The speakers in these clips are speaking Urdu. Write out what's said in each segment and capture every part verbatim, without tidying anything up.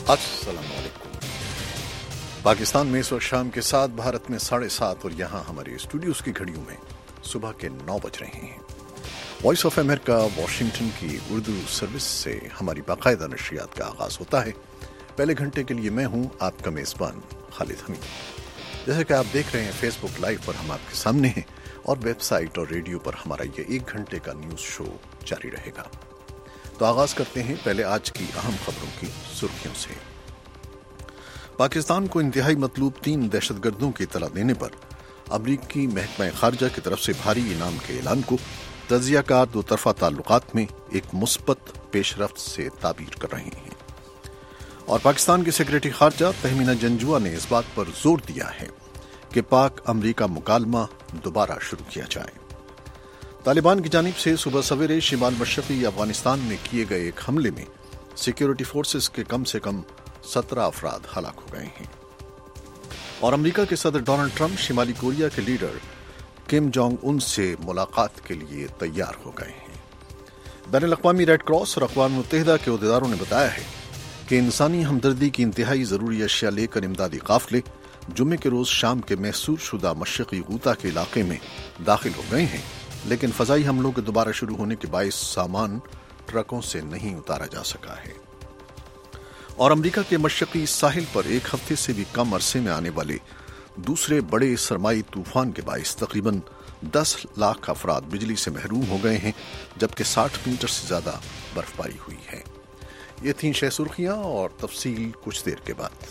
السلام علیکم۔ پاکستان میں اس وقت شام کے ساتھ، بھارت میں ساڑھے سات، اور یہاں ہمارے اسٹوڈیوز کی گھڑیوں میں صبح کے نو بج رہے ہیں۔ وائس آف امریکہ واشنگٹن کی اردو سروس سے ہماری باقاعدہ نشریات کا آغاز ہوتا ہے۔ پہلے گھنٹے کے لیے میں ہوں آپ کا میزبان خالد حمید۔ جیسا کہ آپ دیکھ رہے ہیں فیس بک لائیو پر ہم آپ کے سامنے ہیں، اور ویب سائٹ اور ریڈیو پر ہمارا یہ ایک گھنٹے کا نیوز شو جاری رہے گا۔ تو آغاز کرتے ہیں پہلے آج کی اہم خبروں کی سرخیوں سے۔ پاکستان کو انتہائی مطلوب تین دہشت گردوں کی اطلاع دینے پر امریکی محکمہ خارجہ کی طرف سے بھاری انعام کے اعلان کو تجزیہ کار دو طرفہ تعلقات میں ایک مثبت پیش رفت سے تعبیر کر رہے ہیں، اور پاکستان کے سیکریٹری خارجہ تہمینہ جنجوعہ نے اس بات پر زور دیا ہے کہ پاک امریکہ مکالمہ دوبارہ شروع کیا جائے۔ طالبان کی جانب سے صبح سویرے شمال مشرقی افغانستان میں کیے گئے ایک حملے میں سیکیورٹی فورسز کے کم سے کم سترہ افراد ہلاک ہو گئے ہیں، اور امریکہ کے صدر ڈونلڈ ٹرمپ شمالی کوریا کے لیڈر کم جونگ ان سے ملاقات کے لیے تیار ہو گئے ہیں۔ بین الاقوامی ریڈ کراس اور اقوام متحدہ کے عہدیداروں نے بتایا ہے کہ انسانی ہمدردی کی انتہائی ضروری اشیاء لے کر امدادی قافلے جمعے کے روز شام کے محصور شدہ مشرقی غوطہ کے علاقے میں داخل ہو گئے ہیں، لیکن فضائی حملوں کے دوبارہ شروع ہونے کے باعث سامان ٹرکوں سے نہیں اتارا جا سکا ہے، اور امریکہ کے مشرقی ساحل پر ایک ہفتے سے بھی کم عرصے میں آنے والے دوسرے بڑے سرمائی طوفان کے باعث تقریباً دس لاکھ افراد بجلی سے محروم ہو گئے ہیں، جبکہ ساٹھ میٹر سے زیادہ برف باری ہوئی ہے۔ یہ تھیں شہ سرخیاں، اور تفصیل کچھ دیر کے بعد۔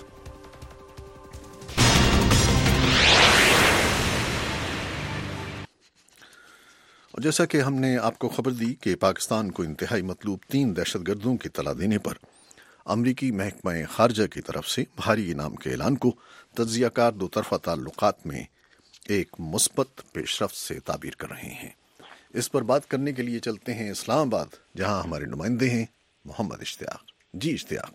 اور جیسا کہ ہم نے آپ کو خبر دی کہ پاکستان کو انتہائی مطلوب تین دہشت گردوں کی اطلاع دینے پر امریکی محکمہ خارجہ کی طرف سے بھاری انعام کے اعلان کو تجزیہ کار دو طرفہ تعلقات میں ایک مثبت پیش رفت سے تعبیر کر رہے ہیں۔ اس پر بات کرنے کے لیے چلتے ہیں اسلام آباد، جہاں ہمارے نمائندے ہیں محمد اشتیاق۔ جی اشتیاق۔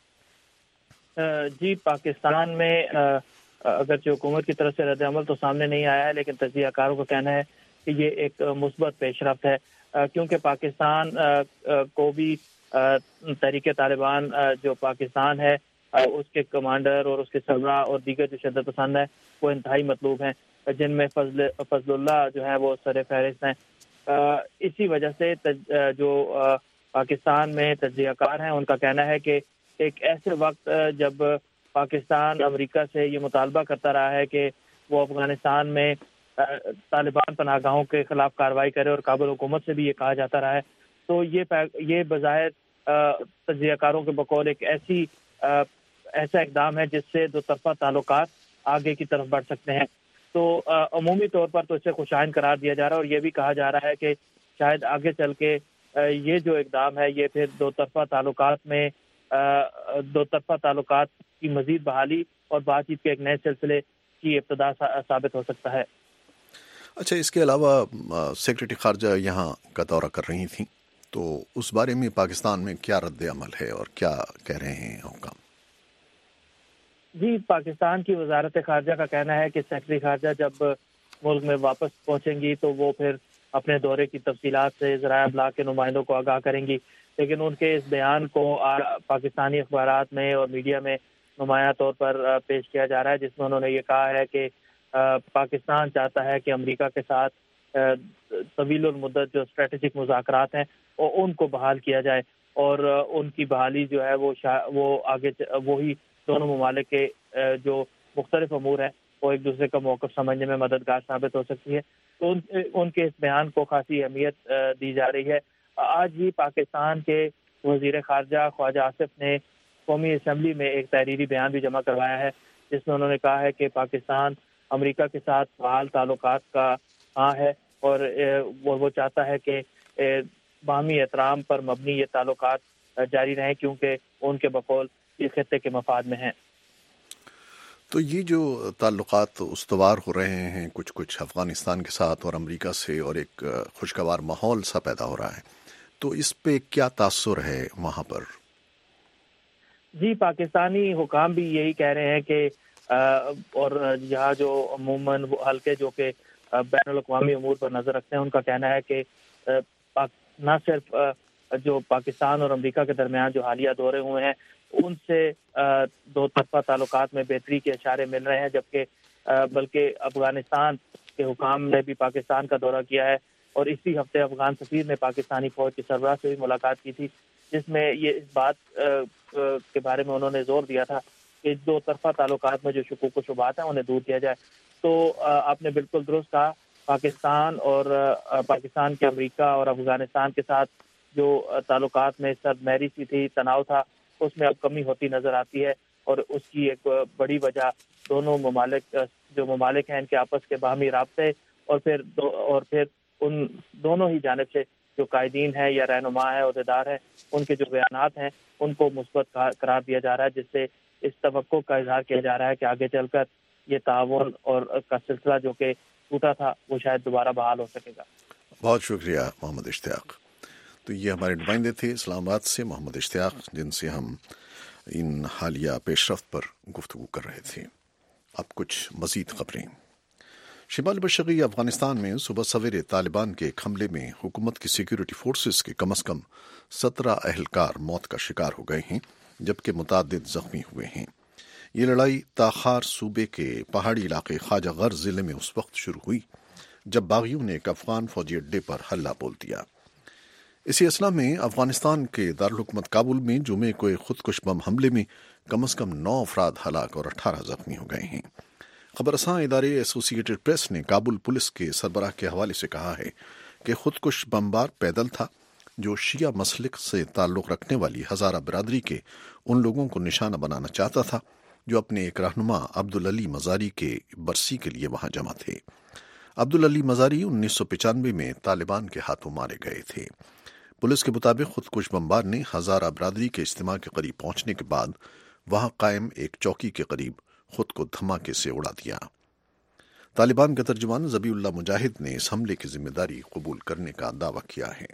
جی، پاکستان میں اگرچہ حکومت کی طرف سے رد عمل تو سامنے نہیں آیا ہے، لیکن تجزیہ کاروں کا کہنا ہے کہ یہ ایک مثبت پیش رفت ہے، کیونکہ پاکستان کو بھی تحریک طالبان جو پاکستان ہے اس کے کمانڈر اور اس کے سربراہ اور دیگر جو شدت پسند ہیں وہ انتہائی مطلوب ہیں، جن میں فضل فضل اللہ جو ہے وہ سر فہرست ہیں۔ اسی وجہ سے جو پاکستان میں تجزیہ کار ہیں ان کا کہنا ہے کہ ایک ایسے وقت جب پاکستان امریکہ سے یہ مطالبہ کرتا رہا ہے کہ وہ افغانستان میں طالبان پناہ گاہوں کے خلاف کارروائی کرے، اور کابل حکومت سے بھی یہ کہا جاتا رہا ہے، تو یہ یہ بظاہر تجزیہ کاروں کے بقول ایک ایسی ایسا اقدام ہے جس سے دو طرفہ تعلقات آگے کی طرف بڑھ سکتے ہیں۔ تو عمومی طور پر تو اسے خوشائن قرار دیا جا رہا ہے، اور یہ بھی کہا جا رہا ہے کہ شاید آگے چل کے یہ جو اقدام ہے یہ پھر دو طرفہ تعلقات میں دو طرفہ تعلقات کی مزید بحالی اور بات چیت کے ایک نئے سلسلے کی ابتدا ثابت ہو سکتا ہے۔ اچھا، اس کے علاوہ سیکریٹری خارجہ یہاں کا دورہ کر رہی تھیں، تو اس بارے میں پاکستان میں کیا رد عمل ہے اور کیا کہہ رہے ہیں حکام؟ جی، پاکستان کی وزارت خارجہ کا کہنا ہے کہ سیکریٹری خارجہ جب ملک میں واپس پہنچیں گی تو وہ پھر اپنے دورے کی تفصیلات سے ذرائع ابلاغ کے نمائندوں کو آگاہ کریں گی، لیکن ان کے اس بیان کو پاکستانی اخبارات میں اور میڈیا میں نمایاں طور پر پیش کیا جا رہا ہے، جس میں انہوں نے یہ کہا ہے کہ پاکستان چاہتا ہے کہ امریکہ کے ساتھ طویل المدت جو اسٹریٹجک مذاکرات ہیں ان کو بحال کیا جائے، اور ان کی بحالی جو ہے وہ وہ آگے وہی دونوں ممالک کے جو مختلف امور ہیں وہ ایک دوسرے کا موقف سمجھنے میں مددگار ثابت ہو سکتی ہے۔ تو ان, ان کے اس بیان کو خاصی اہمیت دی جا رہی ہے۔ آج ہی پاکستان کے وزیر خارجہ خواجہ آصف نے قومی اسمبلی میں ایک تحریری بیان بھی جمع کروایا ہے، جس میں انہوں نے کہا ہے کہ پاکستان امریکہ کے ساتھ فعال تعلقات کا ہاں ہے، اور وہ چاہتا ہے کہ باہمی احترام پر مبنی یہ تعلقات جاری رہیں، کیونکہ ان کے بقول اس خطے کے مفاد میں ہیں۔ تو یہ جو تعلقات استوار ہو رہے ہیں کچھ کچھ افغانستان کے ساتھ اور امریکہ سے، اور ایک خوشگوار ماحول سا پیدا ہو رہا ہے، تو اس پہ کیا تاثر ہے وہاں پر؟ جی، پاکستانی حکام بھی یہی کہہ رہے ہیں کہ اور یہاں جو عموماً حلقے جو کہ بین الاقوامی امور پر نظر رکھتے ہیں ان کا کہنا ہے کہ نہ صرف جو پاکستان اور امریکہ کے درمیان جو حالیہ دورے ہوئے ہیں ان سے دو طرفہ تعلقات میں بہتری کے اشارے مل رہے ہیں، جبکہ بلکہ افغانستان کے حکام نے بھی پاکستان کا دورہ کیا ہے اور اسی ہفتے افغان سفیر نے پاکستانی فوج کے سربراہ سے بھی ملاقات کی تھی، جس میں یہ اس بات کے بارے میں انہوں نے زور دیا تھا کہ دو طرفہ تعلقات میں جو شکوک و شبہات ہیں انہیں دور کیا جائے۔ تو آپ نے بالکل درست کہا، پاکستان اور پاکستان کے امریکہ اور افغانستان کے ساتھ جو تعلقات میں سرد مہری سی تھی، تناؤ تھا، اس میں اب کمی ہوتی نظر آتی ہے، اور اس کی ایک بڑی وجہ دونوں ممالک جو ممالک ہیں ان کے آپس کے باہمی رابطے اور پھر دو اور پھر ان دونوں ہی جانب سے جو قائدین ہیں یا رہنما ہیں، عہدیدار ہیں، ان کے جو بیانات ہیں ان کو مثبت قرار دیا جا رہا ہے، جس سے اس توقع کا اظہار کیا جا رہا ہے کہ آگے چل کر یہ تعاون اور کا سلسلہ جو کہ ٹوٹا تھا وہ شاید دوبارہ بحال ہو سکے گا۔ بہت شکریہ محمد اشتیاق۔ تو یہ ہمارے نمائندے تھے اسلام آباد سے محمد اشتیاق، جن سے ہم ان حالیہ پیش رفت پر گفتگو کر رہے تھے۔ اب کچھ مزید خبریں۔ شمال مشرقی افغانستان میں صبح سویرے طالبان کے ایک حملے میں حکومت کی سیکیورٹی فورسز کے کم از کم سترہ اہلکار موت کا شکار ہو گئے ہیں، جبکہ متعدد زخمی ہوئے ہیں۔ یہ لڑائی تاخار صوبے کے پہاڑی علاقے خواجہ غر ضلع میں اس وقت شروع ہوئی جب باغیوں نے ایک افغان فوجی اڈے پر حملہ بول دیا۔ اسی اثنا میں افغانستان کے دارالحکومت کابل میں جمعے کو ایک خودکش بم حملے میں کم از کم نو افراد ہلاک اور اٹھارہ زخمی ہو گئے ہیں۔ خبر رساں ادارے ایسوسی ایٹڈ پریس نے کابل پولیس کے سربراہ کے حوالے سے کہا ہے کہ خودکش بمبار پیدل تھا جو شیعہ مسلک سے تعلق رکھنے والی ہزارہ برادری کے ان لوگوں کو نشانہ بنانا چاہتا تھا جو اپنے ایک رہنما عبدالعلی مزاری کے برسی کے لیے وہاں جمع تھے۔ عبدالعلی مزاری انیس سو پچانوے میں طالبان کے ہاتھوں مارے گئے تھے۔ پولیس کے مطابق خودکش بمبار نے ہزارہ برادری کے اجتماع کے قریب پہنچنے کے بعد وہاں قائم ایک چوکی کے قریب خود کو دھماکے سے اڑا دیا۔ طالبان کا ترجمان ذبیح اللہ مجاہد نے اس حملے کی ذمہ داری قبول کرنے کا دعویٰ کیا ہے۔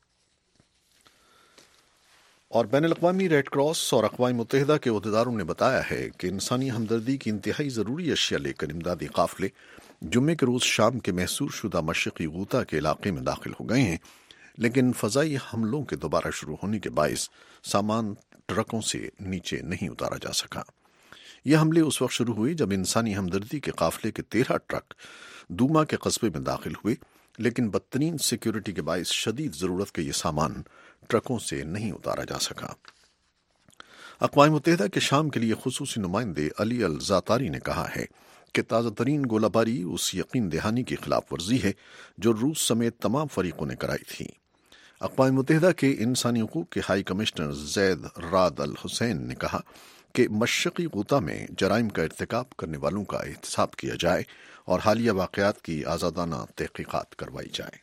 اور بین الاقوامی ریڈ کراس اور اقوام متحدہ کے عہدیداروں نے بتایا ہے کہ انسانی ہمدردی کی انتہائی ضروری اشیاء لے کر امدادی قافلے جمعے کے روز شام کے محصور شدہ مشرقی غوطہ کے علاقے میں داخل ہو گئے ہیں، لیکن فضائی حملوں کے دوبارہ شروع ہونے کے باعث سامان ٹرکوں سے نیچے نہیں اتارا جا سکا۔ یہ حملے اس وقت شروع ہوئے جب انسانی ہمدردی کے قافلے کے تیرہ ٹرک دوما کے قصبے میں داخل ہوئے، لیکن بدترین سیکیورٹی کے باعث شدید ضرورت کے یہ سامان ٹرکوں سے نہیں اتارا جا سکا۔ اقوام متحدہ کے شام کے لیے خصوصی نمائندے علی الزاتاری نے کہا ہے کہ تازہ ترین گولہ باری اس یقین دہانی کی خلاف ورزی ہے جو روس سمیت تمام فریقوں نے کرائی تھی۔ اقوام متحدہ کے انسانی حقوق کے ہائی کمشنر زید راد الحسین نے کہا کہ مشرقی غوطہ میں جرائم کا ارتکاب کرنے والوں کا احتساب کیا جائے اور حالیہ واقعات کی آزادانہ تحقیقات کروائی جائے۔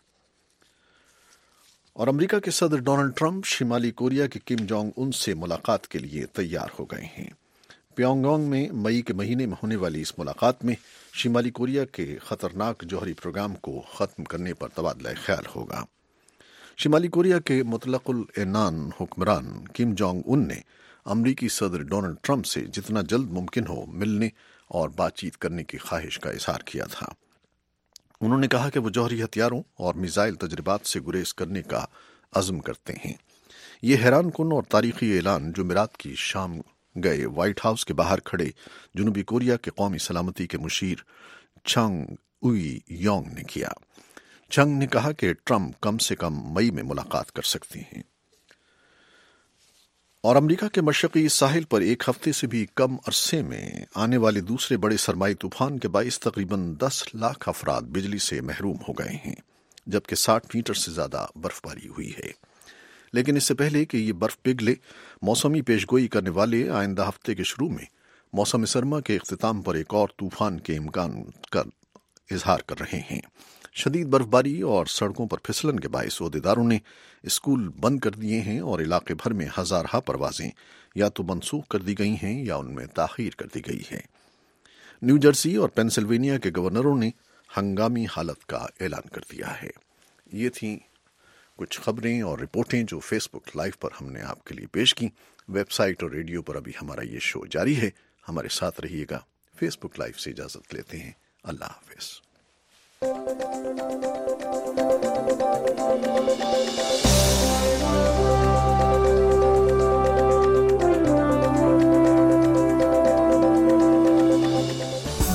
اور امریکہ کے صدر ڈونلڈ ٹرمپ شمالی کوریا کے کم جونگ ان سے ملاقات کے لیے تیار ہو گئے ہیں۔ پیونگ یانگ میں مئی کے مہینے میں ہونے والی اس ملاقات میں شمالی کوریا کے خطرناک جوہری پروگرام کو ختم کرنے پر تبادلہ خیال ہوگا۔ شمالی کوریا کے مطلق العنان حکمران کم جونگ ان نے امریکی صدر ڈونلڈ ٹرمپ سے جتنا جلد ممکن ہو ملنے اور بات چیت کرنے کی خواہش کا اظہار کیا تھا۔ انہوں نے کہا کہ وہ جوہری ہتھیاروں اور میزائل تجربات سے گریز کرنے کا عزم کرتے ہیں۔ یہ حیران کن اور تاریخی اعلان جمعرات کی شام گئے وائٹ ہاؤس کے باہر کھڑے جنوبی کوریا کے قومی سلامتی کے مشیر چنگ اوئی یونگ نے کیا۔ چنگ نے کہا کہ ٹرمپ کم سے کم مئی میں ملاقات کر سکتے ہیں۔ اور امریکہ کے مشرقی ساحل پر ایک ہفتے سے بھی کم عرصے میں آنے والے دوسرے بڑے سرمائی طوفان کے باعث تقریباً دس لاکھ افراد بجلی سے محروم ہو گئے ہیں، جبکہ ساٹھ میٹر سے زیادہ برف باری ہوئی ہے۔ لیکن اس سے پہلے کہ یہ برف پگھلے، موسمی پیشگوئی کرنے والے آئندہ ہفتے کے شروع میں موسم سرما کے اختتام پر ایک اور طوفان کے امکان کا اظہار کر رہے ہیں۔ شدید برف باری اور سڑکوں پر پھسلن کے باعث عہدیداروں نے اسکول بند کر دیے ہیں اور علاقے بھر میں ہزارہ پروازیں یا تو منسوخ کر دی گئی ہیں یا ان میں تاخیر کر دی گئی ہے۔ نیو جرسی اور پینسلوینیا کے گورنروں نے ہنگامی حالت کا اعلان کر دیا ہے۔ یہ تھیں کچھ خبریں اور رپورٹیں جو فیس بک لائیو پر ہم نے آپ کے لیے پیش کی۔ ویب سائٹ اور ریڈیو پر ابھی ہمارا یہ شو جاری ہے، ہمارے ساتھ رہیے گا۔ فیس بک لائیو سے اجازت لیتے ہیں، اللہ حافظ۔ Thank you.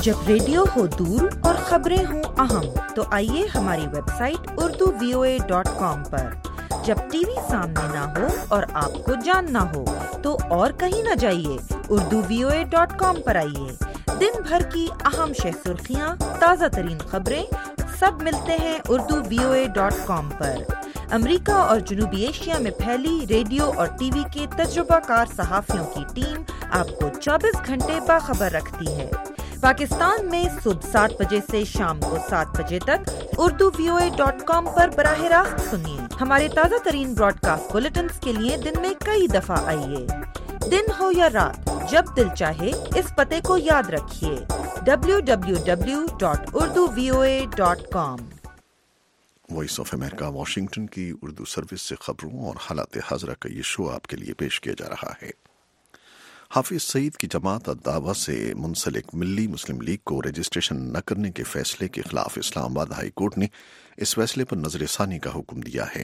جب ریڈیو ہو دور اور خبریں ہوں اہم تو آئیے ہماری website Urdu V O A dot com پر۔ جب ٹی وی سامنے نہ ہو اور آپ کو جاننا ہو تو اور کہیں نہ جائیے، Urdu V O A dot com پر آئیے۔ دن بھر کی اہم شہ سرخیاں، تازہ ترین خبریں سب ملتے ہیں Urdu V O A dot com پر۔ امریکہ اور جنوبی ایشیا میں پھیلی ریڈیو اور ٹی وی کے تجربہ کار صحافیوں کی ٹیم آپ کو چوبیس گھنٹے باخبر رکھتی ہے۔ پاکستان میں صبح سات بجے سے شام کو سات بجے تک Urdu V O A dot com پر براہ راست سنیے۔ ہمارے تازہ ترین براڈ کاسٹ بلیٹنز کے لیے دن میں کئی دفعہ آئیے۔ دن ہو یا رات، جب دل چاہے اس پتے کو یاد رکھیے، W W W dot Urdu V O A dot com. Voice of America Washington کی اردو سروس سے خبروں اور حالات حاضرہ کا یہ شو آپ کے لیے پیش کیا جا رہا ہے۔ حافظ سعید کی جماعت الدعوہ سے منسلک ملی مسلم لیگ کو رجسٹریشن نہ کرنے کے فیصلے کے خلاف اسلام آباد ہائی کورٹ نے اس فیصلے پر نظر ثانی کا حکم دیا ہے۔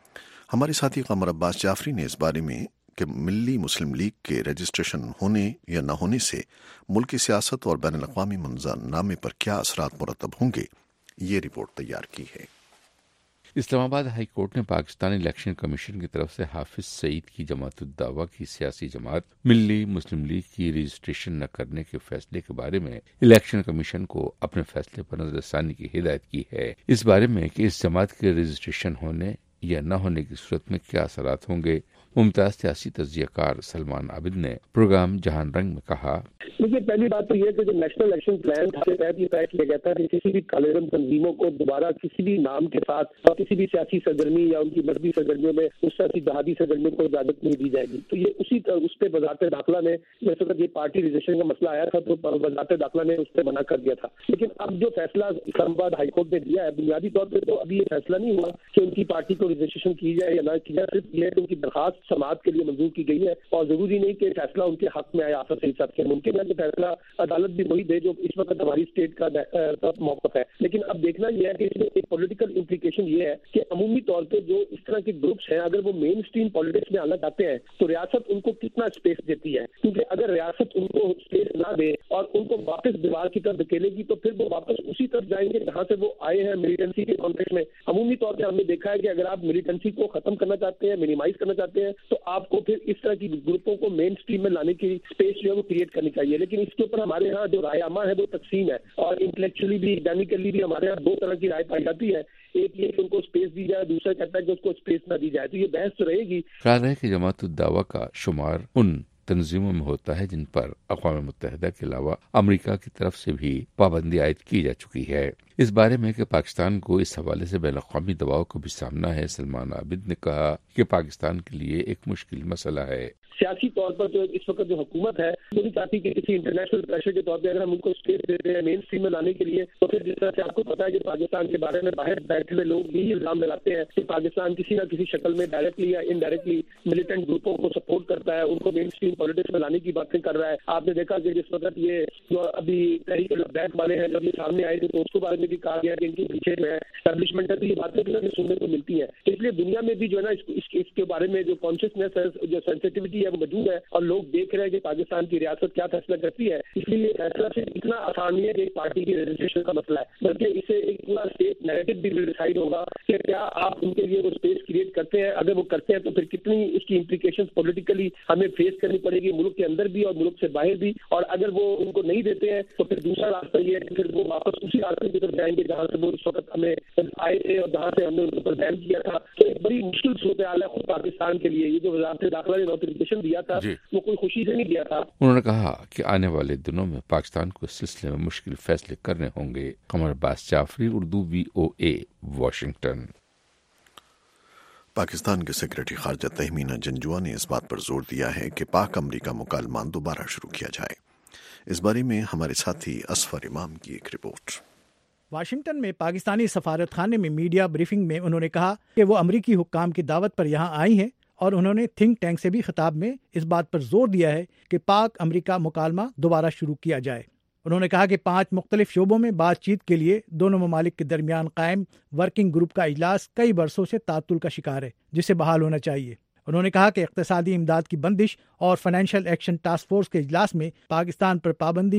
ہمارے ساتھی قمر عباس جعفری نے اس بارے میں کہ ملی مسلم لیگ کے رجسٹریشن ہونے یا نہ ہونے سے ملکی سیاست اور بین الاقوامی منظرنامے پر کیا اثرات مرتب ہوں گے، یہ رپورٹ تیار کی ہے۔ اسلام آباد ہائی کورٹ نے پاکستان الیکشن کمیشن کی طرف سے حافظ سعید کی جماعت الدعوہ کی سیاسی جماعت ملی مسلم لیگ کی رجسٹریشن نہ کرنے کے فیصلے کے بارے میں الیکشن کمیشن کو اپنے فیصلے پر نظر ثانی کی ہدایت کی ہے۔ اس بارے میں کہ اس جماعت کے رجسٹریشن ہونے یا نہ ہونے کی صورت میں کیا اثرات ہوں گے، ممتاز سیاسی تجزیہ کار سلمان عابد نے پروگرام جہان رنگ میں کہا۔ دیکھیے، پہلی بات تو یہ کہ جو نیشنل الیکشن پلان کے تحت یہ طے کیا گیا تھا کہ کسی بھی کالرم تنظیموں کو دوبارہ کسی بھی نام کے ساتھ اور کسی بھی سیاسی سرگرمی یا ان کی مذہبی سرگرمیوں میں اس طرح کی جہادی سرگرمیوں کو اجازت نہیں دی جائے گی۔ تو یہ اسی طرح اس پہ وزارت داخلہ نے جس وقت یہ پارٹی رجسٹریشن کا مسئلہ آیا تھا تو وزارت داخلہ نے اس پہ منع کر دیا تھا۔ لیکن اب جو فیصلہ اسلام آباد ہائی کورٹ نے دیا ہے، بنیادی طور پہ تو ابھی یہ فیصلہ نہیں ہوا کہ ان کی پارٹی کو رجسٹریشن کی جائے یا نہ کی جائے، صرف یہ ہے کہ ان کی درخواست سماعت کے لیے منظور کی گئی ہے اور ضروری نہیں کہ فیصلہ ان کے حق میں آئے۔ حافظ سعید صاحب کے ممکن ہے کہ فیصلہ عدالت بھی وہی دے جو اس وقت ہماری اسٹیٹ کا موقف ہے، لیکن اب دیکھنا یہ ہے کہ اس میں ایک پولیٹیکل امپلیکیشن یہ ہے کہ عمومی طور پہ جو اس طرح کے گروپس ہیں اگر وہ مین اسٹریم پالیٹکس میں آنا چاہتے ہیں تو ریاست ان کو کتنا اسپیس دیتی ہے، کیونکہ اگر ریاست ان کو اسپیس نہ دے اور ان کو واپس دیوار کی طرف دھکیلے گی تو پھر وہ واپس اسی طرف جائیں گے جہاں سے وہ آئے ہیں، ملیٹنسی کے کانٹیکسٹ میں۔ عمومی طور پہ ہم نے دیکھا ہے کہ اگر آپ ملیٹنسی کو ختم کرنا چاہتے ہیں، منیمائز کرنا چاہتے ہیں تو آپ کو پھر اس طرح کی گروپوں کو مین اسٹریم میں لانے کی اسپیس جو ہے وہ کریٹ کرنی چاہیے۔ لیکن اس کے اوپر ہمارے یہاں جو رائے عامہ ہے وہ تقسیم ہے اور انٹلیکچولی بھی اکیڈیمکلی بھی ہمارے یہاں دو طرح کی رائے پائی جاتی ہے، ایک یہ کہ ان کو اسپیس دی جائے، دوسرا کہتا ہے کہ اس کو اسپیس نہ دی جائے۔ تو یہ بحث تو رہے گی۔ خیال ہے کہ جماعت الدعوہ کا شمار ان تنظیموں میں ہوتا ہے جن پر اقوام متحدہ کے علاوہ امریکہ کی طرف سے بھی پابندی عائد کی جا چکی ہے۔ اس بارے میں کہ پاکستان کو اس حوالے سے بین الاقوامی دباؤ کو بھی سامنا ہے، سلمان عابد نے کہا کہ پاکستان کے لیے ایک مشکل مسئلہ ہے۔ سیاسی طور پر جو اس وقت جو حکومت ہے وہ نہیں چاہتی کہ کسی انٹرنیشنل پریشر کے طور پہ اگر ہم ان کو اسپیس دیتے ہیں مین اسٹریم میں لانے کے لیے تو پھر جس طرح سے آپ کو پتا ہے کہ پاکستان کے بارے میں باہر بیٹھے ہوئے لوگ یہی الزام لگاتے ہیں کہ پاکستان کسی نہ کسی شکل میں ڈائریکٹلی یا انڈائریکٹلی ملیٹنٹ گروپوں کو سپورٹ کرتا ہے، ان کو مین اسٹریم پالیٹکس میں لانے کی باتیں کر رہا ہے۔ آپ نے دیکھا کہ جس وقت یہ جو ابھی تحریک لبیک والے ہیں جب یہ سامنے آئے تھے تو اس کے بارے میں بھی کہا گیا کہ ان کے پیچھے جو ہے اسٹیبلشمنٹ ہے، تو یہ باتیں سننے کو ملتی ہیں۔ اس لیے دنیا میں بھی جو ہے نا اس کے بارے میں جو کانشیسنیس ہے، جو سینسٹیوٹی ہے وہ موجود ہے اور لوگ دیکھ رہے ہیں کہ پاکستان کی ریاست کیا فیصلہ کرتی ہے۔ اس لیے یہ فیصلہ صرف اتنا آسان نہیں ہے کہ ایک پارٹی کی رجسٹریشن کا مسئلہ ہے، بلکہ اسے ایک پورا اسٹیٹ نیریٹو بھی ڈیسائیڈ ہوگا کہ کیا آپ ان کے لیے وہ اسپیس کریٹ کرتے ہیں، اگر وہ کرتے ہیں تو پھر کتنی اس کی امپلیکیشنز پولیٹیکلی ہمیں فیس کرنی پڑے گی ملک کے اندر بھی اور ملک سے باہر بھی، اور اگر وہ ان کو نہیں دیتے ہیں تو پھر دوسرا راستہ یہ ہے کہ پھر وہ واپس اسی راستے کی طرف جائیں گے جہاں سے وہ اس وقت ہمیں آئے تھے اور جہاں سے ہم نے ان کو بیان کیا تھا۔ تو ایک بڑی مشکل صورتحال ہے خود پاکستان کے لیے۔ یہ جو وزارت داخلہ نے نوٹیفیکیشن دیا تھا وہ کوئی خوشی سے نہیں دیا تھا۔ انہوں نے کہا کہ آنے والے دنوں میں پاکستان کو اس سلسلے میں مشکل فیصلے کرنے ہوں گے۔ Qamar Abbas Jafri, Urdu V O A, Washington. Pakistan کے سیکرٹری خارجہ تہمینہ جنجوعہ نے اس بات پر زور دیا ہے کہ پاک امریکہ مکالمات دوبارہ شروع کیا جائے۔ اس بارے میں ہمارے ساتھی اسفر امام کی ایک رپورٹ۔ واشنگٹن میں پاکستانی سفارت خانے میں میڈیا بریفنگ میں انہوں نے کہا کہ وہ امریکی حکام کی دعوت پر یہاں آئی ہیں اور انہوں نے تھنک ٹینک سے بھی خطاب میں اس بات پر زور دیا ہے کہ پاک امریکہ مکالمہ دوبارہ شروع کیا جائے۔ انہوں نے کہا کہ پانچ مختلف شعبوں میں بات چیت کے لیے دونوں ممالک کے درمیان قائم ورکنگ گروپ کا اجلاس کئی برسوں سے تعطل کا شکار ہے، جسے بحال ہونا چاہیے۔ انہوں نے کہا کہ اقتصادی امداد کی بندش اور فائنینشیل ایکشن ٹاسک فورس کے اجلاس میں پاکستان پر پابندی میں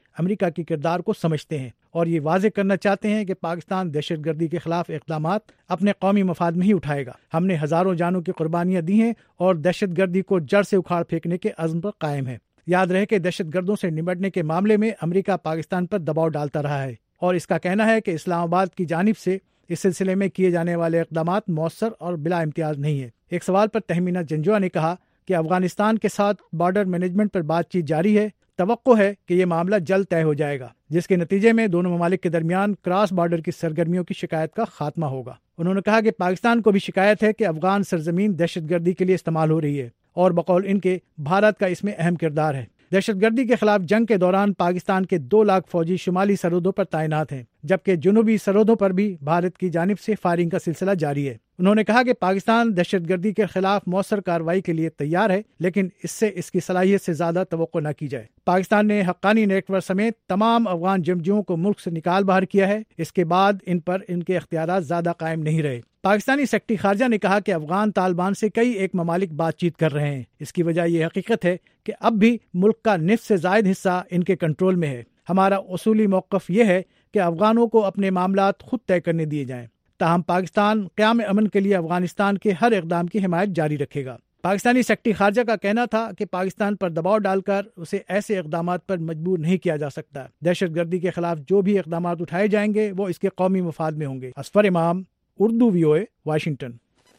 امریکہ کے کردار کو سمجھتے ہیں اور یہ واضح کرنا چاہتے ہیں کہ پاکستان دہشت گردی کے خلاف اقدامات اپنے قومی مفاد میں ہی اٹھائے گا۔ ہم نے ہزاروں جانوں کی قربانیاں دی ہیں اور دہشت گردی کو جڑ سے اکھاڑ پھینکنے کے عزم پر قائم ہے۔ یاد رہے کہ دہشت گردوں سے نمٹنے کے معاملے میں امریکہ پاکستان پر دباؤ ڈالتا رہا ہے اور اس کا کہنا ہے کہ اسلام آباد کی جانب سے اس سلسلے میں کیے جانے والے اقدامات مؤثر اور بلا امتیاز نہیں ہے۔ ایک سوال پر تہمینہ جنجوعہ نے کہا کہ افغانستان کے ساتھ بارڈر مینجمنٹ پر بات چیت جاری ہے، توقع ہے کہ یہ معاملہ جلد طے ہو جائے گا، جس کے نتیجے میں دونوں ممالک کے درمیان کراس بارڈر کی سرگرمیوں کی شکایت کا خاتمہ ہوگا۔ انہوں نے کہا کہ پاکستان کو بھی شکایت ہے کہ افغان سرزمین دہشت گردی کے لیے استعمال ہو رہی ہے اور بقول ان کے بھارت کا اس میں اہم کردار ہے۔ دہشت گردی کے خلاف جنگ کے دوران پاکستان کے دو لاکھ فوجی شمالی سرحدوں پر تعینات ہیں، جبکہ جنوبی سرحدوں پر بھی بھارت کی جانب سے فائرنگ کا سلسلہ جاری ہے۔ انہوں نے کہا کہ پاکستان دہشت گردی کے خلاف مؤثر کارروائی کے لیے تیار ہے، لیکن اس سے اس کی صلاحیت سے زیادہ توقع نہ کی جائے۔ پاکستان نے حقانی نیٹ ورک سمیت تمام افغان جنگجوؤں کو ملک سے نکال باہر کیا ہے، اس کے بعد ان پر ان کے اختیارات زیادہ قائم نہیں رہے۔ پاکستانی سیکرٹری خارجہ نے کہا کہ افغان طالبان سے کئی ایک ممالک بات چیت کر رہے ہیں، اس کی وجہ یہ حقیقت ہے کہ اب بھی ملک کا نصف سے زائد حصہ ان کے کنٹرول میں ہے۔ ہمارا اصولی موقف یہ ہے کہ افغانوں کو اپنے معاملات خود طے کرنے دیے جائیں، تاہم پاکستان قیام امن کے لیے افغانستان کے ہر اقدام کی حمایت جاری رکھے گا۔ پاکستانی سیکرٹری خارجہ کا کہنا تھا کہ پاکستان پر دباؤ ڈال کر اسے ایسے اقدامات پر مجبور نہیں کیا جا سکتا۔ دہشت گردی کے خلاف جو بھی اقدامات اٹھائے جائیں گے وہ اس کے قومی مفاد میں ہوں گے۔ اصفر امام، Urdu V O A, Washington.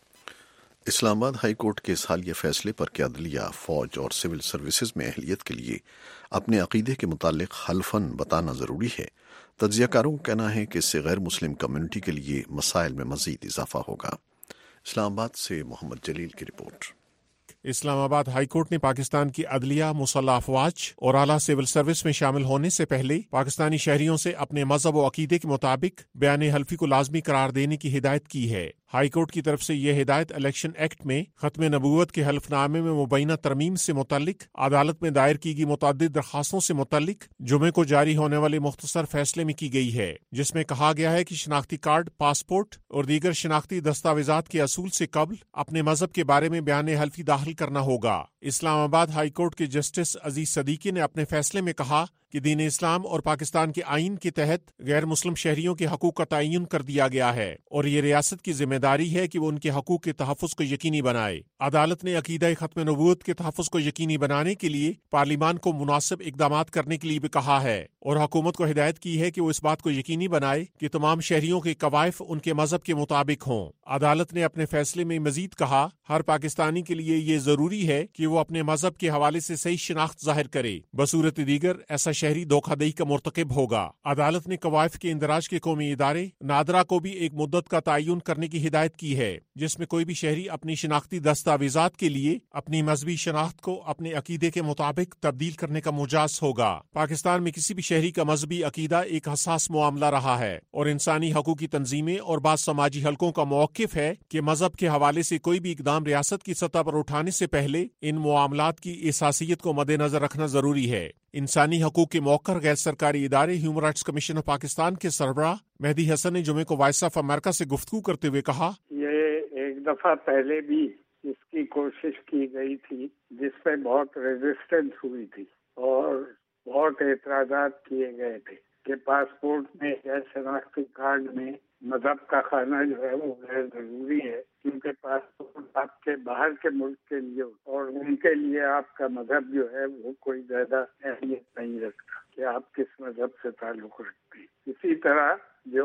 اسلام آباد ہائی کورٹ کے اس حالیہ فیصلے پر کہ عدلیہ، فوج اور سول سروسز میں اہلیت کے لیے اپنے عقیدے کے متعلق حلفاً بتانا ضروری ہے، تجزیہ کاروں کا کہنا ہے کہ اس سے غیر مسلم کمیونٹی کے لیے مسائل میں مزید اضافہ ہوگا۔ اسلام آباد سے محمد جلیل کی رپورٹ۔ اسلام آباد ہائی کورٹ نے پاکستان کی عدلیہ، مسلح افواج اور اعلیٰ سول سروس میں شامل ہونے سے پہلے پاکستانی شہریوں سے اپنے مذہب و عقیدے کے مطابق بیان حلفی کو لازمی قرار دینے کی ہدایت کی ہے۔ ہائی کورٹ کی طرف سے یہ ہدایت الیکشن ایکٹ میں ختم نبوت کے حلف نامے میں مبینہ ترمیم سے متعلق عدالت میں دائر کی گئی متعدد درخواستوں سے متعلق جمعے کو جاری ہونے والے مختصر فیصلے میں کی گئی ہے، جس میں کہا گیا ہے کہ شناختی کارڈ، پاسپورٹ اور دیگر شناختی دستاویزات کے اصول سے قبل اپنے مذہب کے بارے میں بیان حلفی داخل کرنا ہوگا۔ اسلام آباد ہائی کورٹ کے جسٹس عزیز صدیقی نے اپنے فیصلے میں کہا کہ دین اسلام اور پاکستان کے آئین کے تحت غیر مسلم شہریوں کے حقوق کا تعین کر دیا گیا ہے اور یہ ریاست کی ذمہ داری ہے کہ وہ ان کے حقوق کے تحفظ کو یقینی بنائے۔ عدالت نے عقیدہ ختم نبوت کے تحفظ کو یقینی بنانے کے لیے پارلیمان کو مناسب اقدامات کرنے کے لیے بھی کہا ہے اور حکومت کو ہدایت کی ہے کہ وہ اس بات کو یقینی بنائے کہ تمام شہریوں کے قوائف ان کے مذہب کے مطابق ہوں۔ عدالت نے اپنے فیصلے میں مزید کہا، ہر پاکستانی کے لیے یہ ضروری ہے کہ وہ اپنے مذہب کے حوالے سے صحیح شناخت ظاہر کرے، بصورت دیگر ایسا شہری دھوکہ دہی کا مرتکب ہوگا۔ عدالت نے قوائف کے اندراج کے قومی ادارے نادرا کو بھی ایک مدت کا تعین کرنے کی ہدایت کی ہے، جس میں کوئی بھی شہری اپنی شناختی دستاویزات کے لیے اپنی مذہبی شناخت کو اپنے عقیدے کے مطابق تبدیل کرنے کا مجاز ہوگا۔ پاکستان میں کسی بھی شہری کا مذہبی عقیدہ ایک حساس معاملہ رہا ہے اور انسانی حقوقی تنظیمیں اور بعض سماجی حلقوں کا موقف ہے کہ مذہب کے حوالے سے کوئی بھی اقدام ریاست کی سطح پر اٹھانے سے پہلے ان معاملات کی اساسیت کو مد نظر رکھنا ضروری ہے۔ انسانی حقوق کے موقر غیر سرکاری ادارے human rights commission of Pakistan کے سربراہ مہدی حسن نے جمعے کو وائس آف امریکہ سے گفتگو کرتے ہوئے کہا، یہ ایک دفعہ پہلے بھی اس کی کوشش کی گئی تھی جس پہ بہت ریزسٹنس ہوئی تھی اور بہت اعتراضات کیے گئے تھے کہ پاسپورٹ میں یا شناختی کارڈ میں مذہب کا خانہ جو ہے وہ غیر ضروری ہے، کیونکہ پاسپورٹ آپ کے باہر کے ملک کے لیے اور ان کے لیے آپ کا مذہب جو ہے وہ کوئی زیادہ اہمیت نہیں رکھتا کہ آپ کس مذہب سے تعلق رکھتے ہیں۔ اسی طرح جو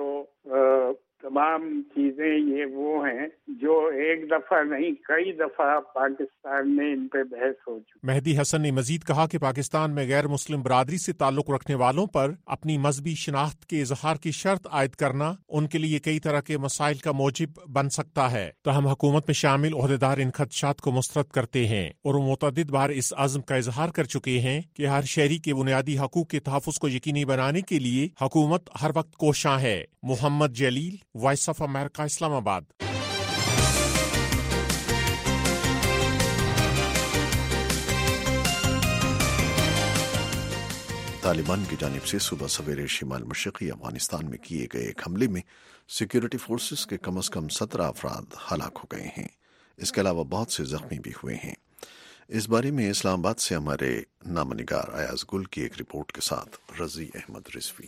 تمام چیزیں یہ وہ ہیں جو ایک دفعہ نہیں کئی دفعہ پاکستان میں ان پہ بحث ہو چکی۔ مہدی حسن نے مزید کہا کہ پاکستان میں غیر مسلم برادری سے تعلق رکھنے والوں پر اپنی مذہبی شناخت کے اظہار کی شرط عائد کرنا ان کے لیے کئی طرح کے مسائل کا موجب بن سکتا ہے، تاہم حکومت میں شامل عہدیدار ان خدشات کو مسترد کرتے ہیں اور وہ متعدد بار اس عزم کا اظہار کر چکے ہیں کہ ہر شہری کے بنیادی حقوق کے تحفظ کو یقینی بنانے کے لیے حکومت ہر وقت کوشاں ہے۔ محمد جلیل، وائس آف امریکہ، اسلام آباد۔ طالبان کی جانب سے صبح سویرے شمال مشرقی افغانستان میں کیے گئے ایک حملے میں سیکیورٹی فورسز کے کم از کم سترہ افراد ہلاک ہو گئے ہیں، اس کے علاوہ بہت سے زخمی بھی ہوئے ہیں۔ اس بارے میں اسلام آباد سے ہمارے نامہ نگار ایاز گل کی ایک رپورٹ کے ساتھ رضی احمد رضوی۔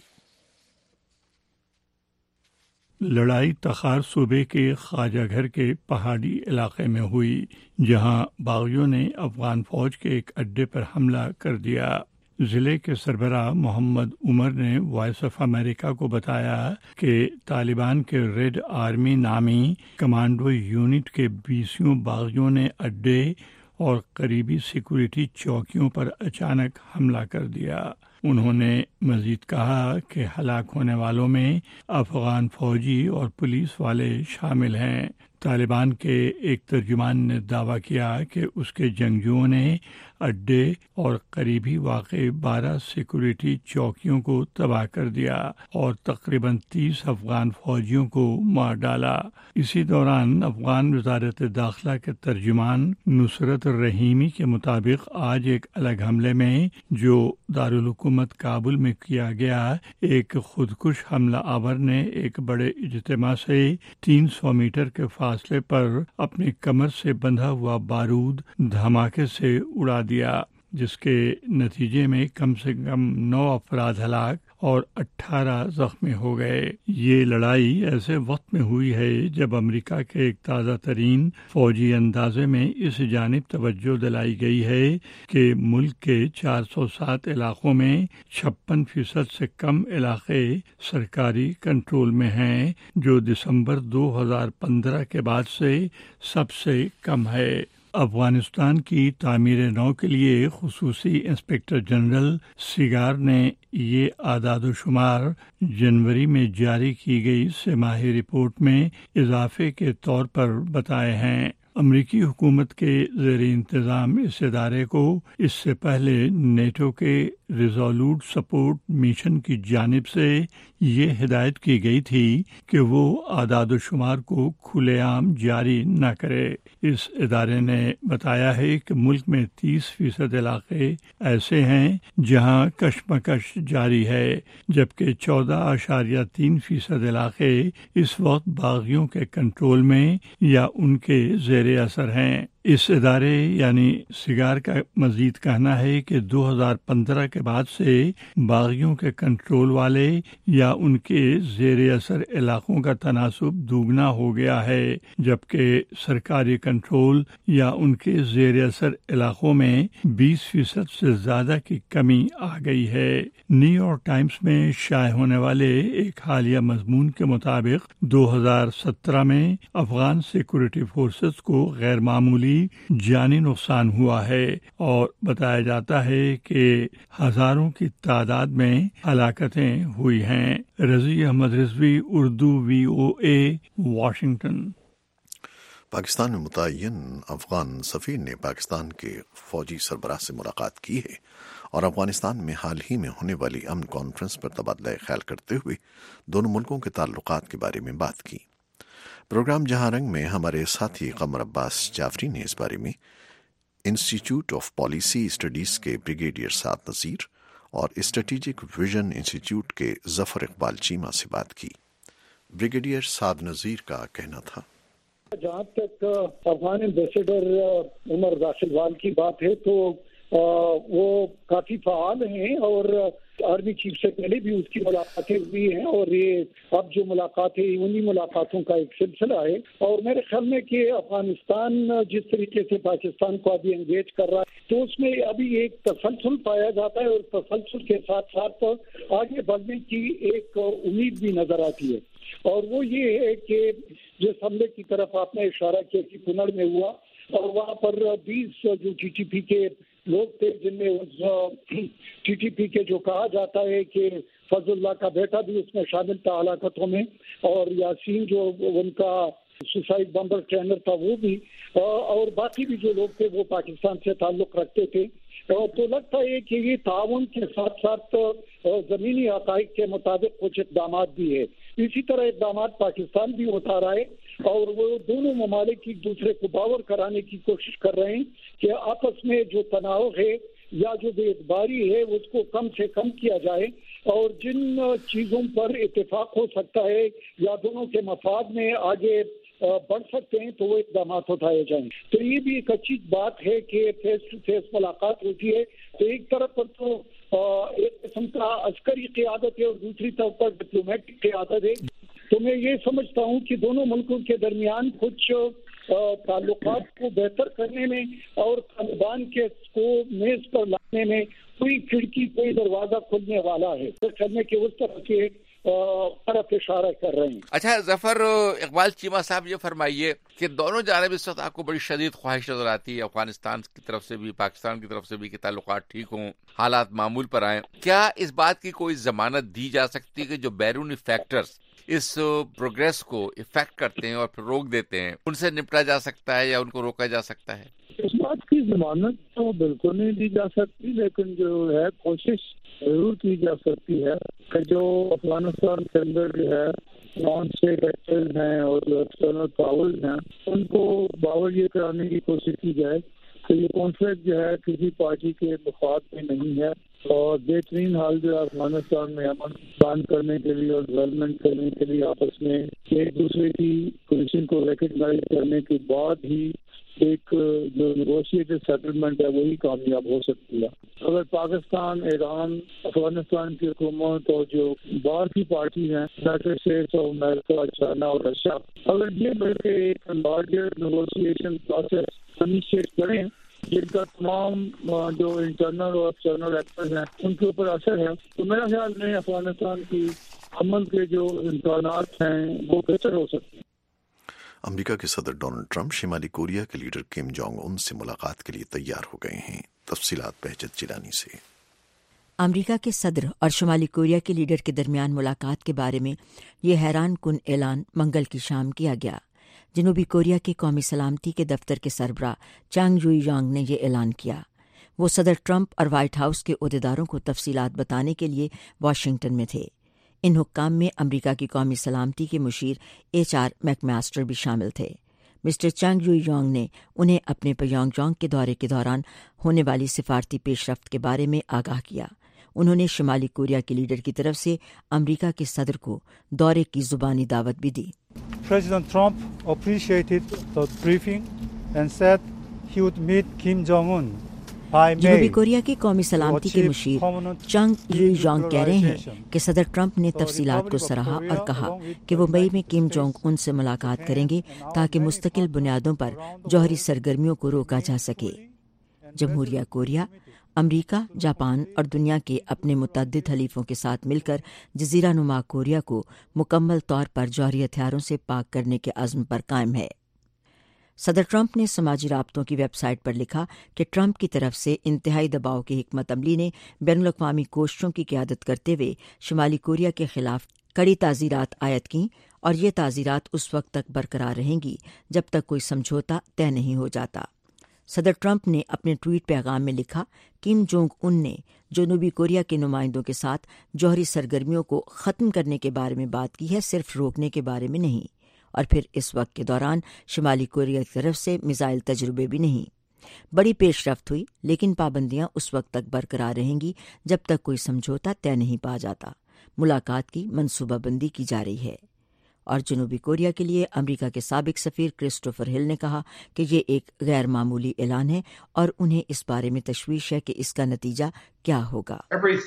لڑائی تخار صوبے کے خواجہ گھر کے پہاڑی علاقے میں ہوئی، جہاں باغیوں نے افغان فوج کے ایک اڈے پر حملہ کر دیا۔ ضلع کے سربراہ محمد عمر نے وائس آف امریکہ کو بتایا کہ طالبان کے ریڈ آرمی نامی کمانڈو یونٹ کے بیسیوں باغیوں نے اڈے اور قریبی سیکورٹی چوکیوں پر اچانک حملہ کر دیا۔ انہوں نے مزید کہا کہ ہلاک ہونے والوں میں افغان فوجی اور پولیس والے شامل ہیں۔ طالبان کے ایک ترجمان نے دعویٰ کیا کہ اس کے جنگجوؤں نے اڈے اور قریبی واقع بارہ سیکورٹی چوکیوں کو تباہ کر دیا اور تقریباً تیس افغان فوجیوں کو مار ڈالا۔ اسی دوران افغان وزارت داخلہ کے ترجمان نصرت رحیمی کے مطابق آج ایک الگ حملے میں جو دارالحکومت کابل میں کیا گیا، ایک خودکش حملہ آور نے ایک بڑے اجتماع سے تین سو میٹر کے فاصلے پر اپنی کمر سے بندھا ہوا بارود دھماکے سے اڑا دیا، جس کے نتیجے میں کم سے کم نو افراد ہلاک اور اٹھارہ زخمی ہو گئے۔ یہ لڑائی ایسے وقت میں ہوئی ہے جب امریکہ کے ایک تازہ ترین فوجی اندازے میں اس جانب توجہ دلائی گئی ہے کہ ملک کے چار سو سات علاقوں میں چھپن فیصد سے کم علاقے سرکاری کنٹرول میں ہیں، جو دسمبر دو ہزار پندرہ کے بعد سے سب سے کم ہے۔ افغانستان کی تعمیر نو کے لیے خصوصی انسپکٹر جنرل سیگار نے یہ اعداد و شمار جنوری میں جاری کی گئی سہ ماہی رپورٹ میں اضافے کے طور پر بتائے ہیں۔ امریکی حکومت کے زیر انتظام اس ادارے کو اس سے پہلے نیٹو کے ریزولوٹ سپورٹ مشن کی جانب سے یہ ہدایت کی گئی تھی کہ وہ اعداد و شمار کو کھلے عام جاری نہ کرے۔ اس ادارے نے بتایا ہے کہ ملک میں تیس فیصد علاقے ایسے ہیں جہاں کشمکش جاری ہے، جبکہ چودہ اشاریہ تین فیصد علاقے اس وقت باغیوں کے کنٹرول میں یا ان کے زیر اثر ہیں۔ اس ادارے یعنی سیگار کا مزید کہنا ہے کہ دو ہزار پندرہ کے بعد سے باغیوں کے کنٹرول والے یا ان کے زیر اثر علاقوں کا تناسب دوگنا ہو گیا ہے، جبکہ سرکاری کنٹرول یا ان کے زیر اثر علاقوں میں بیس فیصد سے زیادہ کی کمی آ گئی ہے۔ نیو یارک ٹائمز میں شائع ہونے والے ایک حالیہ مضمون کے مطابق دو ہزار سترہ میں افغان سیکورٹی فورسز کو غیر معمولی جانی نقصان ہوا ہے اور بتایا جاتا ہے کہ ہزاروں کی تعداد میں ہلاکتیں ہوئی ہیں۔ Razi Ahmad Rizvi, Urdu V O A, Washington. Pakistan میں متعین افغان سفیر نے پاکستان کے فوجی سربراہ سے ملاقات کی ہے اور افغانستان میں حال ہی میں ہونے والی امن کانفرنس پر تبادلہ خیال کرتے ہوئے دونوں ملکوں کے تعلقات کے بارے میں بات کی۔ پروگرام جہاں رنگ میں ہمارے ساتھی قمر عباس جعفری نے اس بارے میں انسٹیٹیوٹ آف پالیسی اسٹڈیز کے بریگیڈیئر سعد نذیر اور اسٹریٹجک ویژن انسٹیٹیوٹ کے ظفر اقبال چیمہ سے بات کی۔ بریگیڈیئر سعد نذیر کا کہنا تھا، جہاں تک افغان ایمبیسیڈر عمر راشدوال کی بات ہے تو وہ کافی فعال ہیں اور آرمی چیف سے پہلے بھی اس کی ملاقاتیں ہوئی ہیں اور یہ اب جو ملاقاتیں انہی ملاقاتوں کا ایک سلسلہ ہے۔ اور میرے خیال میں کہ افغانستان جس طریقے سے پاکستان کو ابھی انگیج کر رہا ہے تو اس میں ابھی ایک تسلسل پایا جاتا ہے اور تسلسل کے ساتھ ساتھ آگے بڑھنے کی ایک امید بھی نظر آتی ہے، اور وہ یہ ہے کہ جس حملے کی طرف آپ نے اشارہ کیا کہ کنڑ میں ہوا اور وہاں پر بیس جو ٹی ٹی پی کے لوگ تھے، جن میں ٹی ٹی پی کے جو کہا جاتا ہے کہ فضل اللہ کا بیٹا بھی اس میں شامل تھا ہلاکتوں میں، اور یاسین جو ان کا سوسائڈ بمبر ٹرینر تھا وہ بھی، اور باقی بھی جو لوگ تھے وہ پاکستان سے تعلق رکھتے تھے۔ تو لگتا ہے کہ یہ تعاون کے ساتھ ساتھ زمینی حقائق کے مطابق کچھ اقدامات بھی ہے۔ اسی طرح اقدامات پاکستان بھی ہوتا رہا ہے اور وہ دونوں ممالک ایک دوسرے کو باور کرانے کی کوشش کر رہے ہیں کہ آپس میں جو تناؤ ہے یا جو بے اعتباری ہے اس کو کم سے کم کیا جائے، اور جن چیزوں پر اتفاق ہو سکتا ہے یا دونوں کے مفاد میں آگے بڑھ سکتے ہیں تو وہ اقدامات اٹھائے جائیں. تو یہ بھی ایک اچھی بات ہے کہ فیس ٹو فیس ملاقات ہوتی ہے. تو ایک طرف پر تو ایک قسم کا عسکری قیادت ہے اور دوسری طرف پر ڈپلومیٹک قیادت ہے. تو میں یہ سمجھتا ہوں کہ دونوں ملکوں کے درمیان کچھ تعلقات کو بہتر کرنے میں اور طالبان کے کو میز پر لانے میں کوئی کھڑکی کوئی دروازہ کھلنے والا ہے کرنے کے اس طرح کے طرف اشارہ کر رہے ہیں. اچھا ظفر اقبال چیمہ صاحب، یہ فرمائیے کہ دونوں جانب اس وقت آپ کو بڑی شدید خواہش نظر آتی ہے، افغانستان کی طرف سے بھی پاکستان کی طرف سے بھی، کہ تعلقات ٹھیک ہوں، حالات معمول پر آئیں. کیا اس بات کی کوئی ضمانت دی جا سکتی ہے کہ جو بیرونی فیکٹرز اس پروگریس کو افیکٹ کرتے ہیں اور پھر روک دیتے ہیں، ان سے نپٹا جا سکتا ہے یا ان کو روکا جا سکتا ہے؟ اس بات کی ضمانت تو بالکل نہیں دی جا سکتی، لیکن جو ہے کوشش ضرور کی جا سکتی ہے کہ جو افغانستان کے اندر جو ہے نان اسٹیٹ ایکٹرز ہیں اور جو ایکسٹرنل پاورز ہیں ان کو باور یہ کرانے کی کوشش کی جائے کہ یہ کانفلکٹ جو ہے کسی پارٹی کے مفاد میں نہیں ہے، اور بہترین حال جو ہے افغانستان میں امن قائم کرنے کے لیے اور ڈیولپمنٹ کرنے کے لیے آپس میں ایک دوسرے کی پوزیشن کو ریکگنائز کرنے کے بعد ہی ایک جو نیگوشیٹڈ سیٹلمنٹ ہے وہی کامیاب ہو سکتی ہے. اگر پاکستان، ایران، افغانستان کی حکومت اور جو باہر کی پارٹی ہیں یونائیٹڈ اسٹیٹس اور امریکہ، چائنا اور رشیا، اگر یہ مل کے ایک لارجر نیگوشیشن پروسیس انیشیٹ کریں جن کا تمام جو انٹرنل اور ایکسٹرنل ایکٹرز ہیں ان کے اوپر اثر ہے، تو میرا خیال میں افغانستان کی امن کے جو امکانات ہیں وہ بہتر ہو سکتے ہیں. امریکہ کے صدر ڈونلڈ ٹرمپ شمالی کوریا کے لیڈر کم جونگ ان سے ملاقات کے لیے تیار ہو گئے ہیں. تفصیلات بہجت جیلانی سے. امریکہ کے صدر اور شمالی کوریا کے لیڈر کے درمیان ملاقات کے بارے میں یہ حیران کن اعلان منگل کی شام کیا گیا. جنوبی کوریا کے قومی سلامتی کے دفتر کے سربراہ چانگ یوئی یانگ نے یہ اعلان کیا. وہ صدر ٹرمپ اور وائٹ ہاؤس کے عہدیداروں کو تفصیلات بتانے کے لیے واشنگٹن میں تھے. ان حکام میں امریکہ کی قومی سلامتی کے مشیر ایچ آر میک ماسٹر بھی شامل تھے. مسٹر چانگ یوئی یانگ نے انہیں اپنے پیونگ جانگ کے دورے کے دوران ہونے والی سفارتی پیش رفت کے بارے میں آگاہ کیا. انہوں نے شمالی کوریا کے لیڈر کی طرف سے امریکہ کے صدر کو دورے کی زبانی دعوت بھی دی. President Trump appreciated the briefing and said he would meet Kim Jong-un. جنوبی کوریا کی قومی سلامتی کے مشیر چانگ یوئی یانگ کہہ رہے ہیں کہ صدر ٹرمپ نے تفصیلات کو سراہا اور کہا کہ وہ مئی میں کم جونگ ان سے ملاقات کریں گے تاکہ مستقل بنیادوں پر جوہری سرگرمیوں کو روکا جا سکے. جمہوریہ کوریا امریکہ، جاپان اور دنیا کے اپنے متعدد حلیفوں کے ساتھ مل کر جزیرہ نما کوریا کو مکمل طور پر جوہری ہتھیاروں سے پاک کرنے کے عزم پر قائم ہے. صدر ٹرمپ نے سماجی رابطوں کی ویب سائٹ پر لکھا کہ ٹرمپ کی طرف سے انتہائی دباؤ کی حکمت عملی نے بین الاقوامی کوششوں کی قیادت کرتے ہوئے شمالی کوریا کے خلاف کڑی تعزیرات عائد کیں، اور یہ تعزیرات اس وقت تک برقرار رہیں گی جب تک کوئی سمجھوتا طے نہیں ہو جاتا. صدر ٹرمپ نے اپنے ٹویٹ پیغام میں لکھا، کم جونگ ان نے جنوبی کوریا کے نمائندوں کے ساتھ جوہری سرگرمیوں کو ختم کرنے کے بارے میں بات کی ہے، صرف روکنے کے بارے میں نہیں. اور پھر اس وقت کے دوران شمالی کوریا کی طرف سے میزائل تجربے بھی نہیں. بڑی پیش رفت ہوئی، لیکن پابندیاں اس وقت تک برقرار رہیں گی جب تک کوئی سمجھوتا طے نہیں پا جاتا. ملاقات کی منصوبہ بندی کی جا رہی ہے. اور جنوبی کوریا کے لیے امریکہ کے سابق سفیر کرسٹوفر ہل نے کہا کہ یہ ایک غیر معمولی اعلان ہے اور انہیں اس بارے میں تشویش ہے کہ اس کا نتیجہ کیا ہوگا.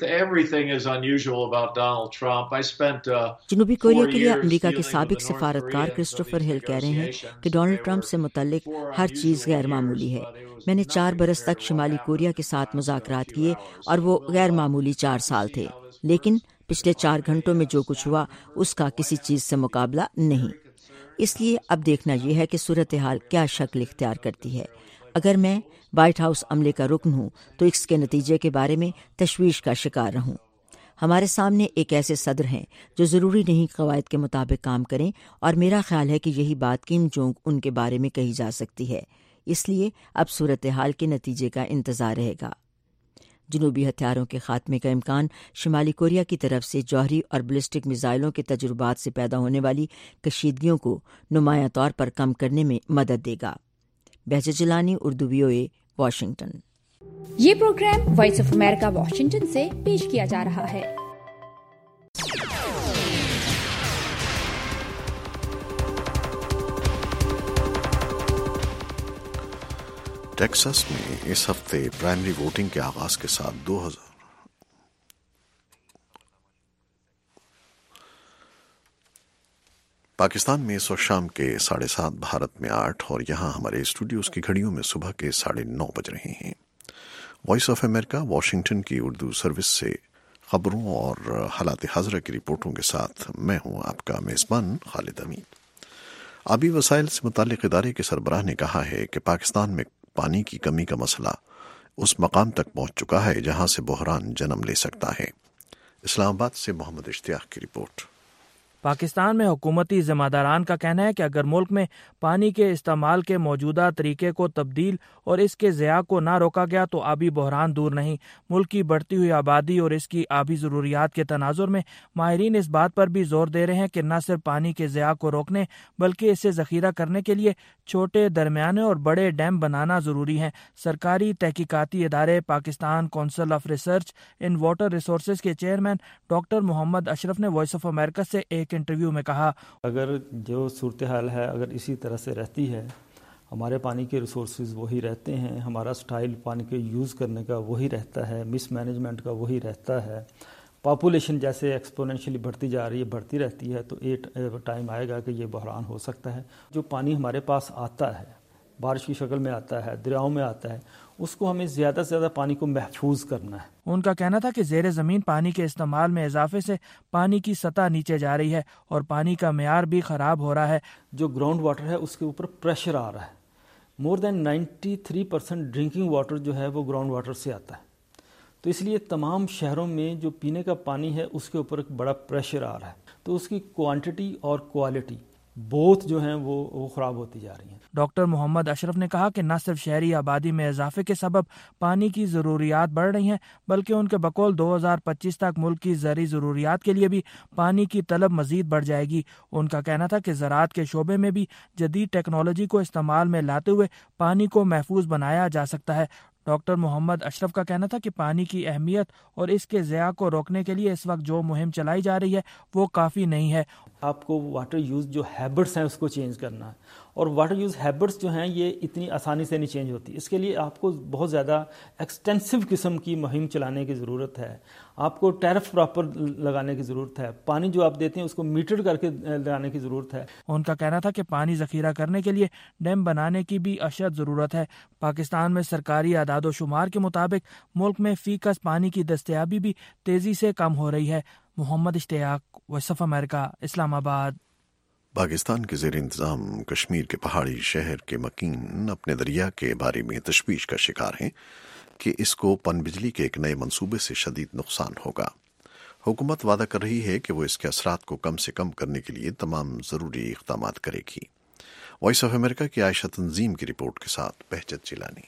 جنوبی کوریا کے لیے امریکہ کے سابق سفارتکار کرسٹوفر ہل کہہ رہے ہیں کہ ڈونلڈ ٹرمپ سے متعلق ہر چیز غیر معمولی ہے. میں نے چار برس تک شمالی کوریا کے ساتھ مذاکرات کیے اور وہ غیر معمولی چار سال تھے، لیکن پچھلے چار گھنٹوں میں جو کچھ ہوا اس کا کسی چیز سے مقابلہ نہیں. اس لیے اب دیکھنا یہ ہے کہ صورتحال کیا شکل اختیار کرتی ہے. اگر میں وائٹ ہاؤس عملے کا رکن ہوں تو اس کے نتیجے کے بارے میں تشویش کا شکار رہوں. ہمارے سامنے ایک ایسے صدر ہیں جو ضروری نہیں قواعد کے مطابق کام کریں، اور میرا خیال ہے کہ یہی بات کم جونگ ان کے بارے میں کہی جا سکتی ہے. اس لیے اب صورتحال کے نتیجے کا انتظار رہے گا. جنوبی ہتھیاروں کے خاتمے کا امکان شمالی کوریا کی طرف سے جوہری اور بلسٹک میزائلوں کے تجربات سے پیدا ہونے والی کشیدگیوں کو نمایاں طور پر کم کرنے میں مدد دے گا. Bahjat Jilani, Urdu V O A, Washington. یہ programme voice of America Washington سے پیش کیا جا رہا ہے. टेक्सास में इस हफ्ते प्राइमरी वोटिंग के आगाज के साथ दो हजार पाकिस्तान में इस वक्त शाम के साढ़े सात, भारत में आठ और यहाँ हमारे स्टूडियोज की घड़ियों में सुबह के साढ़े नौ बज रहे हैं। वॉइस ऑफ अमेरिका वाशिंगटन की उर्दू सर्विस से खबरों और हालात हाज़िरा की रिपोर्टों के साथ मैं हूँ आपका मेज़बान खालिद अमीन। आबी वसाइल से मुताल्लिक़ इदारे के सरबराह ने कहा है कि पाकिस्तान में पानी की कमी का मसला उस मकाम तक पहुँच चुका है जहाँ से बहरान जन्म ले सकता है। इस्लामाबाद से मोहम्मद इश्तियाक की रिपोर्ट। पाकिस्तान में हुकूमती ज़िम्मेदारान का कहना है कि अगर मुल्क में पानी के इस्तेमाल के मौजूदा तरीके को तब्दील और इसके ज़िया को ना रोका गया तो आबी बहरान दूर नहीं। मुल्क की बढ़ती हुई आबादी और इसकी आबी ज़रूरियात के तनाजुर में माहिरीन इस बात पर भी जोर दे रहे हैं कि न सिर्फ पानी के ज़िया को रोकने बल्कि इसे ज़ख़ीरा करने के लिए छोटे, दरमियाने और बड़े डैम बनाना ज़रूरी है। सरकारी तहकीकाती इदारे Pakistan council of research in water resources के चेयरमैन डॉक्टर मोहम्मद अशरफ ने वॉइस ऑफ अमेरिका से एक इंटरव्यू में कहा, अगर जो सूरत हाल है अगर इसी तरह से रहती है, हमारे पानी के रिसोर्सेज वही रहते हैं, हमारा स्टाइल पानी के यूज़ करने का वही रहता है, मिस मैनेजमेंट का वही रहता है, पॉपुलेशन जैसे एक्सपोनेंशियली बढ़ती जा रही है, बढ़ती रहती है, तो एक टाइम आएगा कि ये बहरान हो सकता है। जो पानी हमारे पास आता है, बारिश की शक्ल में आता है, दरियाओं में आता है, उसको हमें ज़्यादा से ज़्यादा पानी को महफूज करना है। उनका कहना था कि ज़ेरे ज़मीन पानी के इस्तेमाल में इजाफे से पानी की सतह नीचे जा रही है और पानी का मेयार भी ख़राब हो रहा है। जो ग्राउंड वाटर है उसके ऊपर प्रेशर आ रहा है। मोर देन तिरानवे परसेंट ड्रिंकिंग वाटर जो है वो ग्राउंड वाटर से आता है, तो इसलिए तमाम शहरों में जो पीने का पानी है उसके ऊपर एक बड़ा प्रेशर आ रहा है, तो उसकी क्वांटिटी और क्वालिटी बोथ जो हैं वो वो ख़राब होती जा रही हैं। डॉक्टर मोहम्मद अशरफ ने कहा कि न सिर्फ शहरी आबादी में इजाफे के सबब पानी की ज़रूरियात बढ़ रही हैं, बल्कि उनके बकौल दो हज़ार पच्चीस तक मुल्क की ज़रूरी ज़रूरियात के लिए भी पानी की तलब मज़ीद बढ़ जाएगी। उनका कहना था कि ज़राअत के शोबे में भी जदीद टेक्नोलॉजी को इस्तेमाल में लाते हुए पानी को महफूज बनाया जा सकता है। डॉक्टर मोहम्मद अशरफ का कहना था कि पानी की अहमियत और इसके ज़िया को रोकने के लिए इस वक्त जो मुहिम चलाई जा रही है वो काफ़ी नहीं है। आपको वाटर यूज़ जो हैबिट्स हैं उसको चेंज करना है, और वाटर यूज़ हैबिट्स जो हैं ये इतनी आसानी से नहीं चेंज होती। इसके लिए आपको बहुत ज़्यादा एक्सटेंसिव किस्म की मुहिम चलाने की ज़रूरत है। आपको टैरिफ प्रॉपर लगाने की ज़रूरत है। पानी जो आप देते हैं उसको मीटर करके लगाने की ज़रूरत है। उनका कहना था कि पानी ज़ख़ीरा करने के लिए डैम बनाने की भी अशद ज़रूरत है। पाकिस्तान में सरकारी आदादो शुमार के मुताबिक मुल्क में फीकस पानी की दस्तयाबी भी तेज़ी से कम हो रही है। Mohammad Ishtiaq, voice of America, Islamabad. Pakistan के ज़ेर इंतज़ाम कश्मीर के पहाड़ी शहर के मकीन अपने दरिया के बारे में तशवीश का शिकार हैं कि इसको पनबिजली के एक नए मंसूबे से शदीद नुकसान होगा। हुकूमत वादा कर रही है कि वो इसके असरात को कम से कम करने के लिए तमाम ज़रूरी इक़दामात करेगी। वॉइस ऑफ अमेरिका की आयशा तंजीम की रिपोर्ट के साथ बहजत जिलानी।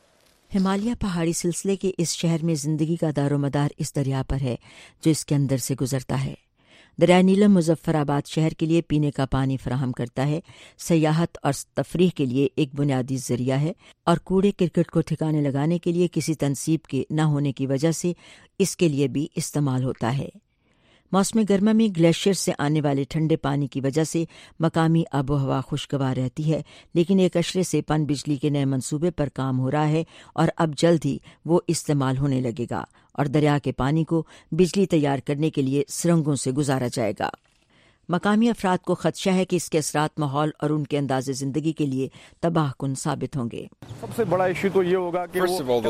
हिमालय पहाड़ी सिलसिले के इस शहर में जिंदगी का दारोमदार इस दरिया पर है जो इसके अंदर से गुजरता है। दरिया नीलम मुजफ्फराबाद शहर के लिए पीने का पानी फराहम करता है, सयाहत और तफरीह के लिए एक बुनियादी जरिया है, और कूड़े क्रिकेट को ठिकाने लगाने के लिए किसी तनसीब के न होने की वजह से इसके लिए भी इस्तेमाल होता है। मौसम गर्मा में ग्लेशियर से आने वाले ठंडे पानी की वजह से मकामी आबो हवा खुशगवार रहती है, लेकिन एक अशरे से पन बिजली के नए मंसूबे पर काम हो रहा है और अब जल्द ही वो इस्तेमाल होने लगेगा और दरिया के पानी को बिजली तैयार करने के लिए सुरंगों से गुजारा जाएगा। मकामी अफराद को खदशा है कि इसके असरात माहौल और उनके अंदाज़े ज़िंदगी के लिए तबाहकुन साबित होंगे। सबसे बड़ा इशू तो ये होगा कि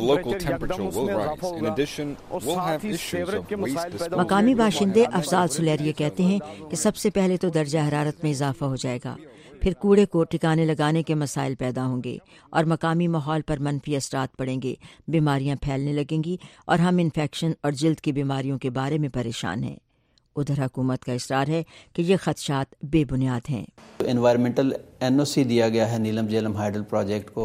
मकामी बाशिंदे अफजाल सुलेरिया कहते हैं कि सबसे पहले तो दर्जा हरारत में इजाफा हो जाएगा, फिर कूड़े को ठिकाने लगाने के मसाइल पैदा होंगे और मकामी माहौल पर मनफी असरात पड़ेंगे, बीमारियां फैलने लगेंगी और हम इन्फेक्शन और जिल्द की बीमारियों के बारे में परेशान हैं। उधर हुकूमत का इसरार है कि ये खदशात बेबुनियाद हैं। एनवायरमेंटल एनओसी दिया गया है नीलम झेलम हाइडल प्रोजेक्ट को।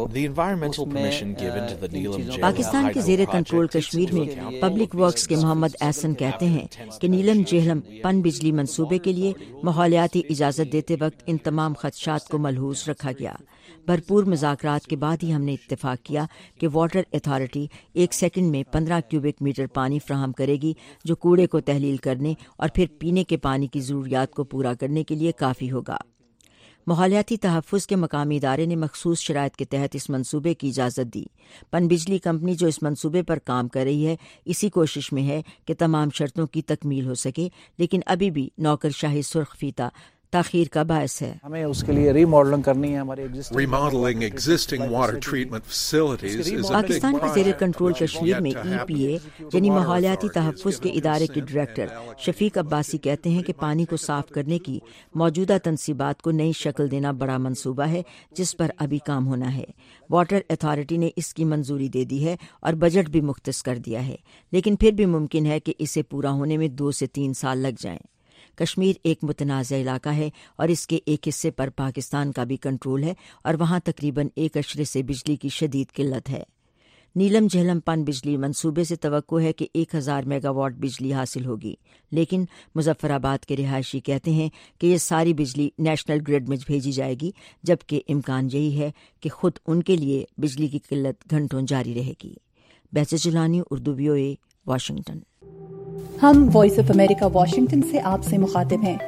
पाकिस्तान के ज़ेरे कंट्रोल कश्मीर में पब्लिक वर्क्स के मोहम्मद एहसन कहते हैं कि नीलम झेलम पन बिजली मंसूबे के लिए माहौलियाती इजाज़त देते वक्त इन तमाम खदशात को मलहूज रखा गया। भरपूर मुज़ाकरात के बाद ही हमने इत्तेफाक किया कि वाटर अथॉरिटी एक सेकंड में पंद्रह क्यूबिक मीटर पानी फ्राहम करेगी, जो कूड़े को तहलील करने और फिर पीने के पानी की ज़रूरियात को पूरा करने के लिए काफ़ी होगा। ماحولیاتی تحفظ کے مقامی ادارے نے مخصوص شرائط کے تحت اس منصوبے کی اجازت دی۔ پن بجلی کمپنی جو اس منصوبے پر کام کر رہی ہے اسی کوشش میں ہے کہ تمام شرطوں کی تکمیل ہو سکے، لیکن ابھی بھی نوکر شاہی سرخ فیتہ تاخیر کا باعث ہے۔ ہمیں اس کے لیے ری ماڈلنگ کرنی ہے ہمارے پاکستان کے زیر کنٹرول کشمیر میں ای پی اے یعنی ماحولیاتی تحفظ کے ادارے کے ڈائریکٹر شفیق عباسی کہتے ہیں کہ پانی کو صاف کرنے کی موجودہ تنصیبات کو نئی شکل دینا بڑا منصوبہ ہے جس پر ابھی کام ہونا ہے۔ واٹر اتھارٹی نے اس کی منظوری دے دی ہے اور بجٹ بھی مختص کر دیا ہے، لیکن پھر بھی ممکن ہے کہ اسے پورا ہونے میں دو سے تین سال لگ جائیں۔ کشمیر ایک متنازع علاقہ ہے اور اس کے ایک حصے پر پاکستان کا بھی کنٹرول ہے اور وہاں تقریباً ایک اشرے سے بجلی کی شدید قلت ہے۔ نیلم جہلم پن بجلی منصوبے سے توقع ہے کہ ایک ہزار میگا واٹ بجلی حاصل ہوگی، لیکن مظفر آباد کے رہائشی کہتے ہیں کہ یہ ساری بجلی نیشنل گرڈ میں بھیجی جائے گی، جبکہ امکان یہی ہے کہ خود ان کے لیے بجلی کی قلت گھنٹوں جاری رہے گی۔ Behjat Jilani, Urdu V O A, Washington. ہم وائس آف امریکہ واشنگٹن سے آپ سے مخاطب ہیں۔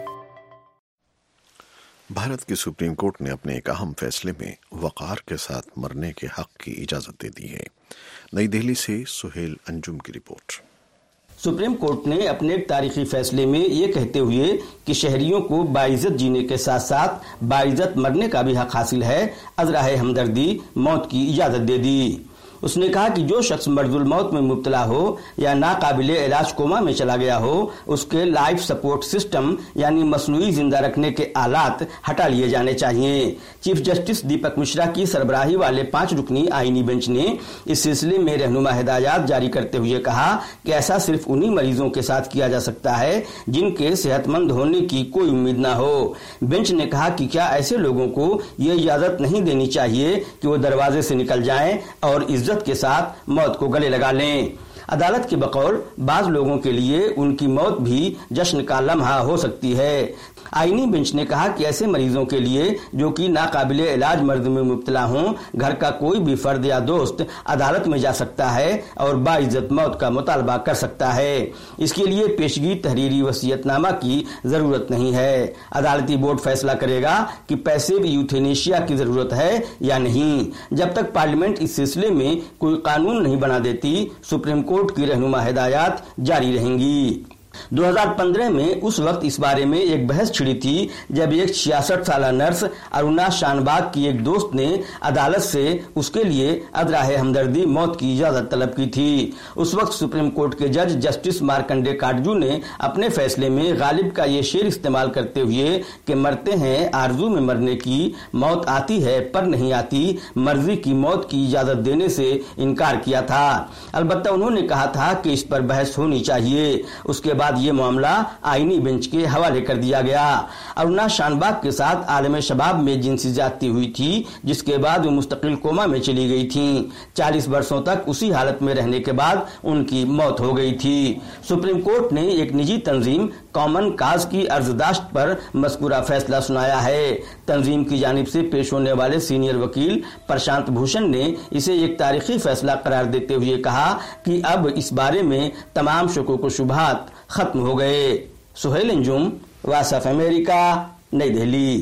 بھارت کی سپریم کورٹ نے اپنے ایک اہم فیصلے میں وقار کے ساتھ مرنے کے حق کی اجازت دے دی ہے۔ نئی دہلی سے سہیل انجم کی رپورٹ۔ سپریم کورٹ نے اپنے ایک تاریخی فیصلے میں یہ کہتے ہوئے کہ شہریوں کو باعزت جینے کے ساتھ ساتھ باعزت مرنے کا بھی حق حاصل ہے، ازراہ ہمدردی موت کی اجازت دے دی۔ اس نے کہا کہ جو شخص مرض الموت میں مبتلا ہو یا ناقابل علاج کوما میں چلا گیا ہو، اس کے لائف سپورٹ سسٹم یعنی مصنوعی زندہ رکھنے کے آلات ہٹا لیے جانے چاہیے۔ چیف جسٹس دیپک مشرا کی سربراہی والے پانچ رکنی آئینی بینچ نے اس سلسلے میں رہنما ہدایات جاری کرتے ہوئے کہا کہ ایسا صرف انہی مریضوں کے ساتھ کیا جا سکتا ہے جن کے صحت مند ہونے کی کوئی امید نہ ہو۔ بینچ نے کہا کہ کیا ایسے لوگوں کو یہ اجازت نہیں دینی چاہیے کہ وہ دروازے سے نکل جائیں اور عزت کے ساتھ موت کو گلے لگا لیں۔ عدالت کے بقول بعض لوگوں کے لیے ان کی موت بھی جشن کا لمحہ ہو سکتی ہے۔ آئینی بینچ نے کہا کہ ایسے مریضوں کے لیے جو کہ ناقابل علاج مرض میں مبتلا ہوں، گھر کا کوئی بھی فرد یا دوست عدالت میں جا سکتا ہے اور باعزت موت کا مطالبہ کر سکتا ہے۔ اس کے لیے پیشگی تحریری وصیت نامہ کی ضرورت نہیں ہے۔ عدالتی بورڈ فیصلہ کرے گا کہ پیسے بھی یوتھینیشیا کی ضرورت ہے یا نہیں۔ جب تک پارلیمنٹ اس سلسلے میں کوئی قانون نہیں بنا دیتی، سپریم کورٹ کی رہنما ہدایات جاری رہیں گی۔ دو ہزار پندرہ میں اس وقت اس بارے میں ایک بحث چھڑی تھی جب ایک چھیاسٹھ سالہ نرس ارونا شان باغ کی ایک دوست نے عدالت سے اس کے لیے ازراہ ہمدردی موت کی اجازت طلب کی تھی۔ اس وقت سپریم کورٹ کے جج جسٹس مارکنڈے کاٹجو نے اپنے فیصلے میں غالب کا یہ شعر استعمال کرتے ہوئے کہ مرتے ہیں آرزو میں مرنے کی، موت آتی ہے پر نہیں آتی، مرضی کی موت کی اجازت دینے سے انکار کیا تھا۔ البتہ انہوں نے کہا تھا کہ اس پر بحث ہونی چاہیے۔ اس کے بعد یہ معاملہ آئینی بینچ کے حوالے کر دیا گیا۔ ارونا شان باغ کے ساتھ عالم شباب میں جنسی زیادتی ہوئی تھی، جس کے بعد وہ مستقل کوما میں چلی گئی تھیں۔ چالیس برسوں تک اسی حالت میں رہنے کے بعد ان کی موت ہو گئی تھی۔ سپریم کورٹ نے ایک نجی تنظیم کامن کاز کی عرضداشت پر مذکورہ فیصلہ سنایا ہے۔ تنظیم کی جانب سے پیش ہونے والے سینئر وکیل پرشانت بھوشن نے اسے ایک تاریخی فیصلہ قرار دیتے ہوئے کہا کہ اب اس بارے میں تمام شکوک و شبہات ختم ہو گئے۔ Sohail Anjum, voice of America, نئی دہلی۔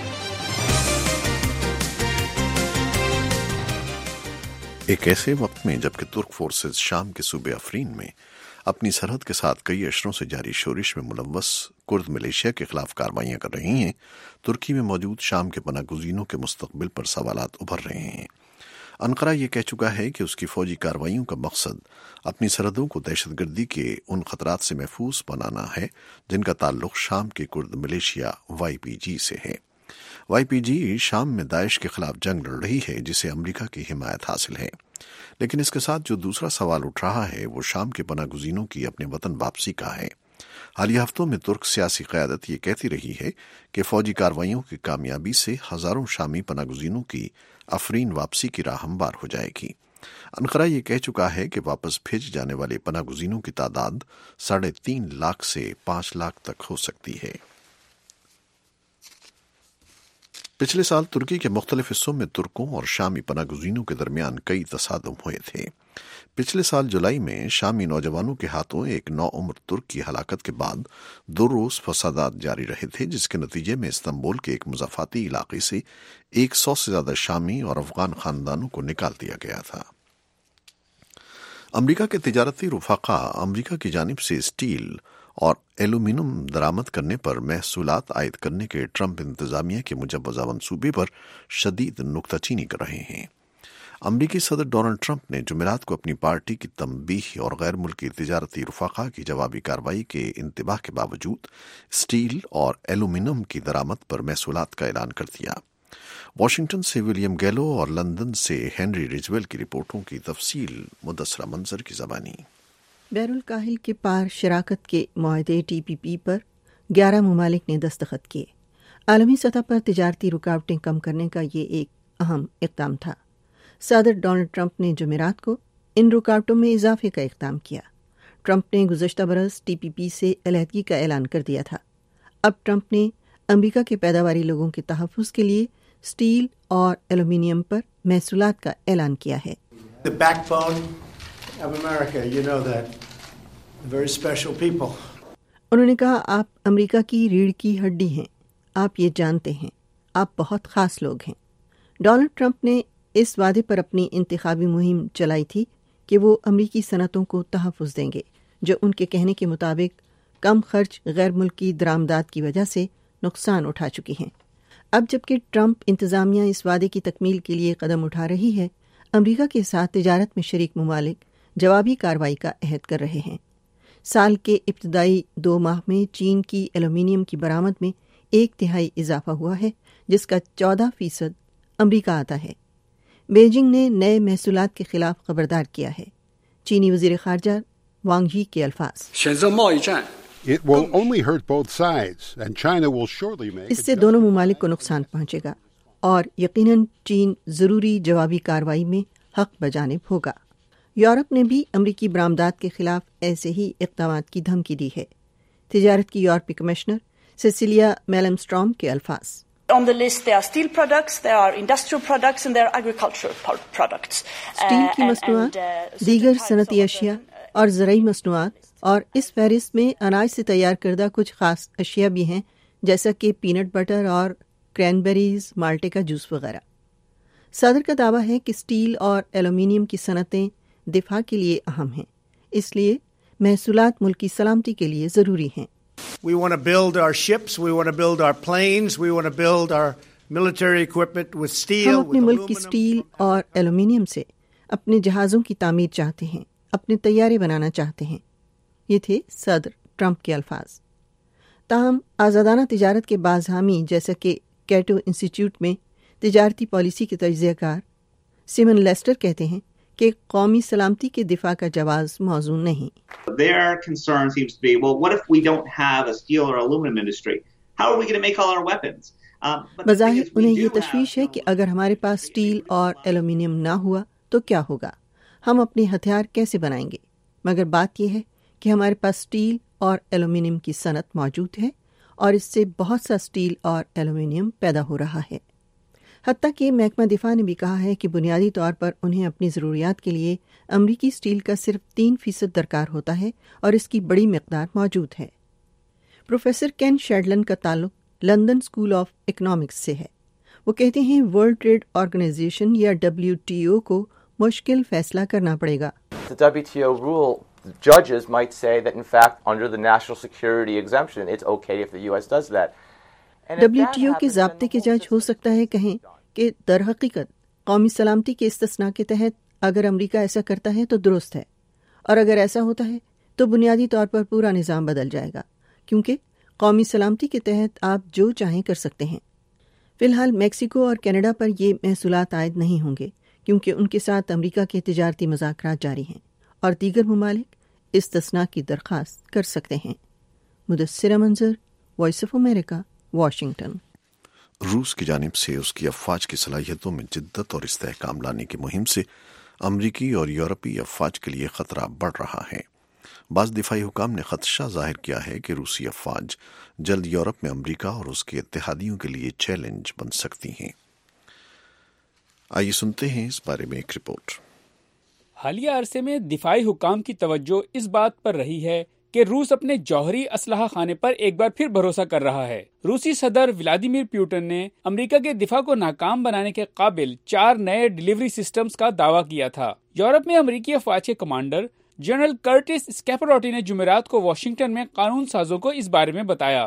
ایک ایسے وقت میں جبکہ ترک فورسز شام کے صوبے افرین میں اپنی سرحد کے ساتھ کئی اشروں سے جاری شورش میں ملوث کرد ملیشیا کے خلاف کارروائیاں کر رہی ہیں، ترکی میں موجود شام کے پناہ گزینوں کے مستقبل پر سوالات ابھر رہے ہیں۔ انقرہ یہ کہہ چکا ہے کہ اس کی فوجی کارروائیوں کا مقصد اپنی سرحدوں کو دہشت گردی کے ان خطرات سے محفوظ بنانا ہے جن کا تعلق شام کے کرد ملیشیا وائی پی جی سے ہے۔ وائی پی جی شام میں داعش کے خلاف جنگ لڑ رہی ہے جسے امریکہ کی حمایت حاصل ہے، لیکن اس کے ساتھ جو دوسرا سوال اٹھ رہا ہے وہ شام کے پناہ گزینوں کی اپنے وطن واپسی کا ہے۔ حالیہ ہفتوں میں ترک سیاسی قیادت یہ کہتی رہی ہے کہ فوجی کارروائیوں کی کامیابی سے ہزاروں شامی پناہ گزینوں کی افرین واپسی کی راہ ہموار ہو جائے گی۔ انقرہ یہ کہہ چکا ہے کہ واپس بھیج جانے والے پناہ گزینوں کی تعداد ساڑھے تین لاکھ سے پانچ لاکھ تک ہو سکتی ہے۔ پچھلے سال ترکی کے مختلف حصوں میں ترکوں اور شامی پناہ گزینوں کے درمیان کئی تصادم ہوئے تھے۔ پچھلے سال جولائی میں شامی نوجوانوں کے ہاتھوں ایک نو عمر ترک کی ہلاکت کے بعد دو روز فسادات جاری رہے تھے، جس کے نتیجے میں استنبول کے ایک مضافاتی علاقے سے ایک سو سے زیادہ شامی اور افغان خاندانوں کو نکال دیا گیا تھا۔ امریکہ کے تجارتی رفقا امریکہ کی جانب سے اسٹیل اور ایلومینیم درآمد کرنے پر محصولات عائد کرنے کے ٹرمپ انتظامیہ کے مجوزہ منصوبے پر شدید نکتہ چینی کر رہے ہیں۔ امریکی صدر ڈونلڈ ٹرمپ نے جمعرات کو اپنی پارٹی کی تنبیہ اور غیر ملکی تجارتی رفقا کی جوابی کارروائی کے انتباہ کے باوجود اسٹیل اور ایلومینیم کی درآمد پر محصولات کا اعلان کر دیا۔ واشنگٹن سے ولیم گیلو اور لندن سے ہینری رجویل کی رپورٹوں کی تفصیل مدثرہ منظر کی زبانی۔ بحر الکاہل کے پار شراکت کے معاہدے ٹی پی پی پر گیارہ ممالک نے دستخط کیے۔ عالمی سطح پر تجارتی رکاوٹیں کم کرنے کا یہ ایک اہم اقدام تھا۔ صدر ڈونلڈ ٹرمپ نے جمعرات کو ان رکاوٹوں میں اضافے کا اقدام کیا۔ ٹرمپ نے گزشتہ برس ٹی پی پی سے علیحدگی کا اعلان کر دیا تھا۔ اب ٹرمپ نے امریکہ کے پیداواری لوگوں کے تحفظ کے لیے اسٹیل اور ایلومینیم پر محصولات کا اعلان کیا ہے۔ The backbone of America, you know that. Very special people. انہوں نے کہا، آپ امریکہ کی ریڑھ کی ہڈی ہیں، آپ یہ جانتے ہیں، آپ بہت خاص لوگ ہیں۔ ڈونلڈ ٹرمپ نے اس وعدے پر اپنی انتخابی مہم چلائی تھی کہ وہ امریکی صنعتوں کو تحفظ دیں گے جو ان کے کہنے کے مطابق کم خرچ غیر ملکی درآمدات کی وجہ سے نقصان اٹھا چکی ہیں۔ اب جبکہ ٹرمپ انتظامیہ اس وعدے کی تکمیل کے لیے قدم اٹھا رہی ہے، امریکہ کے ساتھ تجارت میں شریک ممالک جوابی کارروائی کا عہد کر رہے ہیں۔ سال کے ابتدائی دو ماہ میں چین کی ایلومینیم کی برآمد میں ایک تہائی اضافہ ہوا ہے، جس کا چودہ فیصد امریکہ آتا ہے۔ بیجنگ نے نئے محصولات کے خلاف خبردار کیا ہے۔ چینی وزیر خارجہ وانگ یی کے الفاظ، اس سے دونوں ممالک کو نقصان پہنچے گا اور یقیناً چین ضروری جوابی کارروائی میں حق بجانب ہوگا۔ یورپ نے بھی امریکی برآمدات کے خلاف ایسے ہی اقدامات کی دھمکی دی ہے۔ تجارت کی یورپی کمشنر سیسیلیا میلمسٹرام کے الفاظ، On the list there are steel products, there are industrial products and there are agricultural products. Steel کی مصنوعات، دیگر صنعتی اشیاء اور زرعی مصنوعات، اور اس فہرست میں اناج سے تیار کردہ کچھ خاص اشیاء بھی ہیں، جیسا کہ پینٹ بٹر اور کرینبیریز، مالٹے کا جوس وغیرہ۔ صدر کا دعویٰ ہے کہ اسٹیل اور ایلومینیم کی صنعتیں دفاع کے لیے اہم ہیں، اس لیے محصولات ملکی سلامتی کے لیے ضروری ہیں۔ We want to build our ships, we want to build our planes, we want to build our military equipment with steel. ہم اپنے ملک کی اسٹیل اور ایلومینیم سے اپنے جہازوں کی تعمیر چاہتے ہیں، اپنے طیارے بنانا چاہتے ہیں۔ یہ تھے صدر ٹرمپ کے الفاظ۔ تاہم آزادانہ تجارت کے بعض حامی جیسا کہ کیٹو انسٹیٹیوٹ میں تجارتی پالیسی کے تجزیہ کار سیمن لیسٹر کہتے ہیں کہ قومی سلامتی کے دفاع کا جواز موضوع نہیں۔ Their concern seems to be, well, what if we don't have a steel or aluminum industry? How are we going to make all our weapons? بظاہر انہیں یہ تشویش ہے کہ اگر ہمارے پاس اسٹیل اور ایلومینیم نہ ہوا تو کیا ہوگا، ہم اپنے ہتھیار کیسے بنائیں گے؟ مگر بات یہ ہے کہ ہمارے پاس اسٹیل اور ایلومینیم کی صنعت موجود ہے اور اس سے بہت سا اسٹیل اور ایلومینیم پیدا ہو رہا ہے۔ حتیٰ کہ محکمہ دفاع نے بھی کہا ہے کہ بنیادی طور پر انہیں اپنی ضروریات کے لیے امریکی اسٹیل کا صرف تین فیصد درکار ہوتا ہے اور اس کی بڑی مقدار موجود ہے۔ پروفیسر کین شیڈلن کا تعلق لندن اسکول آف اکنامکس سے ہے۔ وہ کہتے ہیں ورلڈ ٹریڈ آرگنائزیشن یا ڈبلیو ٹی او کو مشکل فیصلہ کرنا پڑے گا۔ The W T O rule, judges might say that in fact under the national security exemption it's okay if the U S does that. W T O کے ضابطے کے جج ہو سکتا ہے کہیں کہ در حقیقت قومی سلامتی کے استثناء کے تحت اگر امریکہ ایسا کرتا ہے تو درست ہے، اور اگر ایسا ہوتا ہے تو بنیادی طور پر پورا نظام بدل جائے گا، کیونکہ قومی سلامتی کے تحت آپ جو چاہیں کر سکتے ہیں۔ فی الحال میکسیکو اور کینیڈا پر یہ محصولات عائد نہیں ہوں گے کیونکہ ان کے ساتھ امریکہ کے تجارتی مذاکرات جاری ہیں، اور دیگر ممالک استثناء کی درخواست کر سکتے ہیں۔ مدثرہ منظر، وائس آف امریکہ، واشنگٹن۔ روس کی جانب سے اس کی افواج کی صلاحیتوں میں جدت اور استحکام لانے کی مہم سے امریکی اور یورپی افواج کے لیے خطرہ بڑھ رہا ہے۔ بعض دفاعی حکام نے خدشہ ظاہر کیا ہے کہ روسی افواج جلد یورپ میں امریکہ اور اس کے اتحادیوں کے لیے چیلنج بن سکتی ہیں۔ آئیے سنتے ہیں اس بارے میں ایک رپورٹ۔ حالیہ عرصے میں دفاعی حکام کی توجہ اس بات پر رہی ہے کہ روس اپنے جوہری اسلحہ خانے پر ایک بار پھر بھروسہ کر رہا ہے۔ روسی صدر ولادیمیر پوٹن نے امریکہ کے دفاع کو ناکام بنانے کے قابل چار نئے ڈیلیوری سسٹمز کا دعویٰ کیا تھا۔ یورپ میں امریکی افواج کے کمانڈر جنرل کرٹس اسکیپروٹی نے جمعرات کو واشنگٹن میں قانون سازوں کو اس بارے میں بتایا۔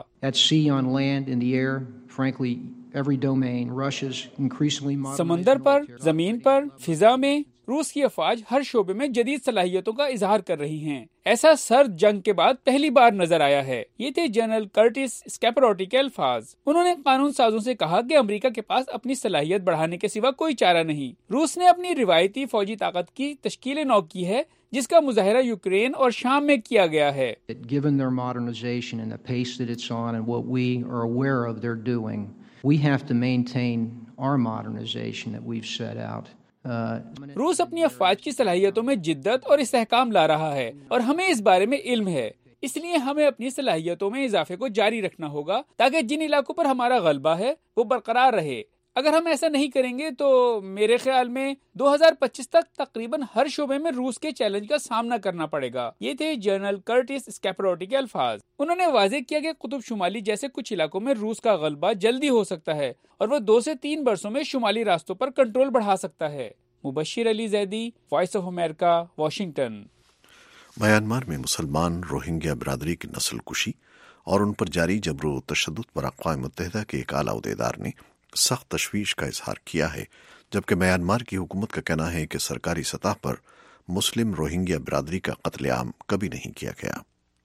سمندر پر، زمین پر، فضا میں روس کی افواج ہر شعبے میں جدید صلاحیتوں کا اظہار کر رہی ہیں۔ ایسا سرد جنگ کے بعد پہلی بار نظر آیا ہے۔ یہ تھے جنرل کرٹس اسکیپروٹی کے الفاظ۔ انہوں نے قانون سازوں سے کہا کہ امریکہ کے پاس اپنی صلاحیت بڑھانے کے سوا کوئی چارہ نہیں۔ روس نے اپنی روایتی فوجی طاقت کی تشکیل نو کی ہے، جس کا مظاہرہ یوکرین اور شام میں کیا گیا ہے۔ We have to maintain our modernization that we've set out. روس اپنی افواج کی صلاحیتوں میں جدت اور استحکام لا رہا ہے اور ہمیں اس بارے میں علم ہے۔ اس لیے ہمیں اپنی صلاحیتوں میں اضافے کو جاری رکھنا ہوگا تاکہ جن علاقوں پر ہمارا غلبہ ہے وہ برقرار رہے۔ اگر ہم ایسا نہیں کریں گے تو میرے خیال میں دو ہزار پچیس تک تقریباً ہر شعبے میں روس کے چیلنج کا سامنا کرنا پڑے گا۔ یہ تھے جنرل کرٹس اسکیپروٹی کے الفاظ۔ انہوں نے واضح کیا کہ قطب شمالی جیسے کچھ علاقوں میں روس کا غلبہ جلدی ہو سکتا ہے اور وہ دو سے تین برسوں میں شمالی راستوں پر کنٹرول بڑھا سکتا ہے۔ Mubashir Ali Zaidi, voice of America, Washington. Myanmar میں مسلمان روہنگیا برادری کی نسل کشی اور ان پر جاری جبر و تشدد پر اقوام متحدہ کے ایک اعلیٰ عہدیدار نے سخت تشویش کا اظہار کیا ہے، جبکہ میانمار کی حکومت کا کہنا ہے کہ سرکاری سطح پر مسلم روہنگیا برادری کا قتل عام کبھی نہیں کیا گیا۔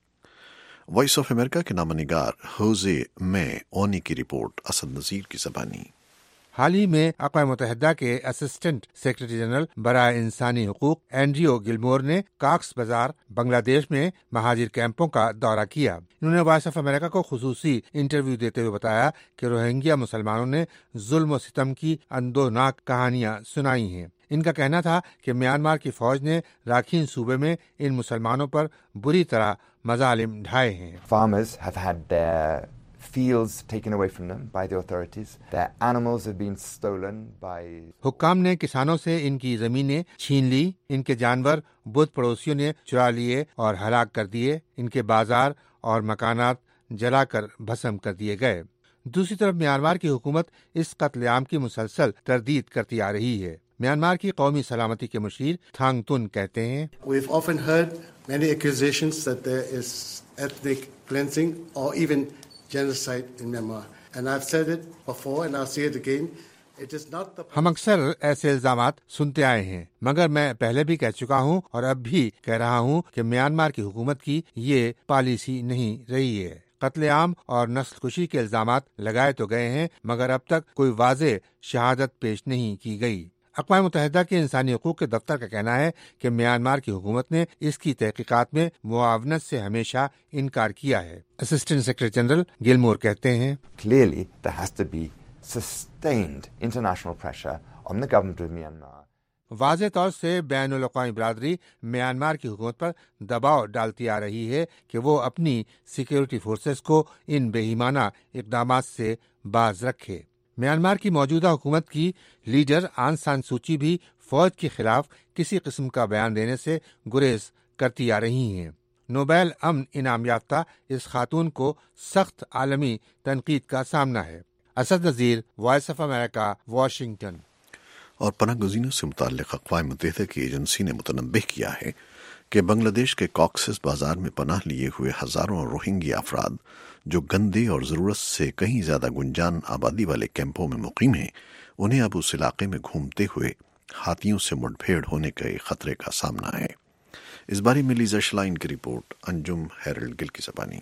وائس آف امریکہ کے نامہ نگار ہوزے میں اونی کی رپورٹ، اسد نذیر کی زبانی۔ حال ہی میں اقوام متحدہ کے اسسٹنٹ سیکرٹری جنرل برائے انسانی حقوق اینڈریو گلمور نے کاکس بازار بنگلہ دیش میں مہاجر کیمپوں کا دورہ کیا۔ انہوں نے وائس آف امریکہ کو خصوصی انٹرویو دیتے ہوئے بتایا کہ روہنگیا مسلمانوں نے ظلم و ستم کی اندوناک کہانیاں سنائی ہیں۔ ان کا کہنا تھا کہ میانمار کی فوج نے راکھین صوبے میں ان مسلمانوں پر بری طرح مظالم ڈھائے ہیں۔ Farmers have had their fields taken away from them by the authorities. Their animals have been stolen by حکام نے کسانوں سے ان کی زمینیں چھین لی، ان کے جانور بدھ پڑوسیوں نے چرا لیے اور ہلاک کر دیے، ان کے بازار اور مکانات جلا کر بھسم کر دیے گئے۔ دوسری طرف میانمار کی حکومت اس قتل عام کی مسلسل تردید کرتی آ رہی ہے۔ میانمار کی قومی سلامتی کے مشیر تھانگ تن کہتے ہیں، We've often heard many accusations that there is ethnic cleansing or even genocide in Myanmar. And I've said it before and I'll say it again. It is not the ہم اکثر ایسے الزامات سنتے آئے ہیں، مگر میں پہلے بھی کہہ چکا ہوں اور اب بھی کہہ رہا ہوں کہ میانمار کی حکومت کی یہ پالیسی نہیں رہی ہے۔ قتل عام اور نسل کشی کے الزامات لگائے تو گئے ہیں، مگر اب تک کوئی واضح شہادت پیش نہیں کی گئی۔ اقوام متحدہ کے انسانی حقوق کے دفتر کا کہنا ہے کہ میانمار کی حکومت نے اس کی تحقیقات میں معاونت سے ہمیشہ انکار کیا ہے۔ اسسٹنٹ سیکرٹری جنرل گلمور کہتے ہیں، Clearly there has to be sustained international pressure on the government of Myanmar. واضح طور سے بین الاقوامی برادری میانمار کی حکومت پر دباؤ ڈالتی آ رہی ہے کہ وہ اپنی سیکیورٹی فورسز کو ان بے ایمانہ اقدامات سے باز رکھے۔ میانمار کی موجودہ حکومت کی لیڈر آن سان سوچی بھی فوج کے خلاف کسی قسم کا بیان دینے سے گریز کرتی آ رہی ہیں۔ نوبیل امن انعام یافتہ اس خاتون کو سخت عالمی تنقید کا سامنا ہے۔ Asad Nazir, voice of America, Washington. اور پناہ گزینوں سے متعلق اقوام متحدہ کی ایجنسی نے متنبہ کیا ہے کہ بنگلہ دیش کے کاکسس بازار میں پناہ لیے ہوئے ہزاروں روہنگیا افراد جو گندے اور ضرورت سے کہیں زیادہ گنجان آبادی والے کیمپوں میں مقیم ہیں، انہیں اب اس علاقے میں گھومتے ہوئے ہاتھیوں سے مڑ بھیڑ ہونے کے خطرے کا سامنا ہے۔ اس بارے میں لیزا شلائن کی رپورٹ، انجم ہیرلڈ گل کی زبانی۔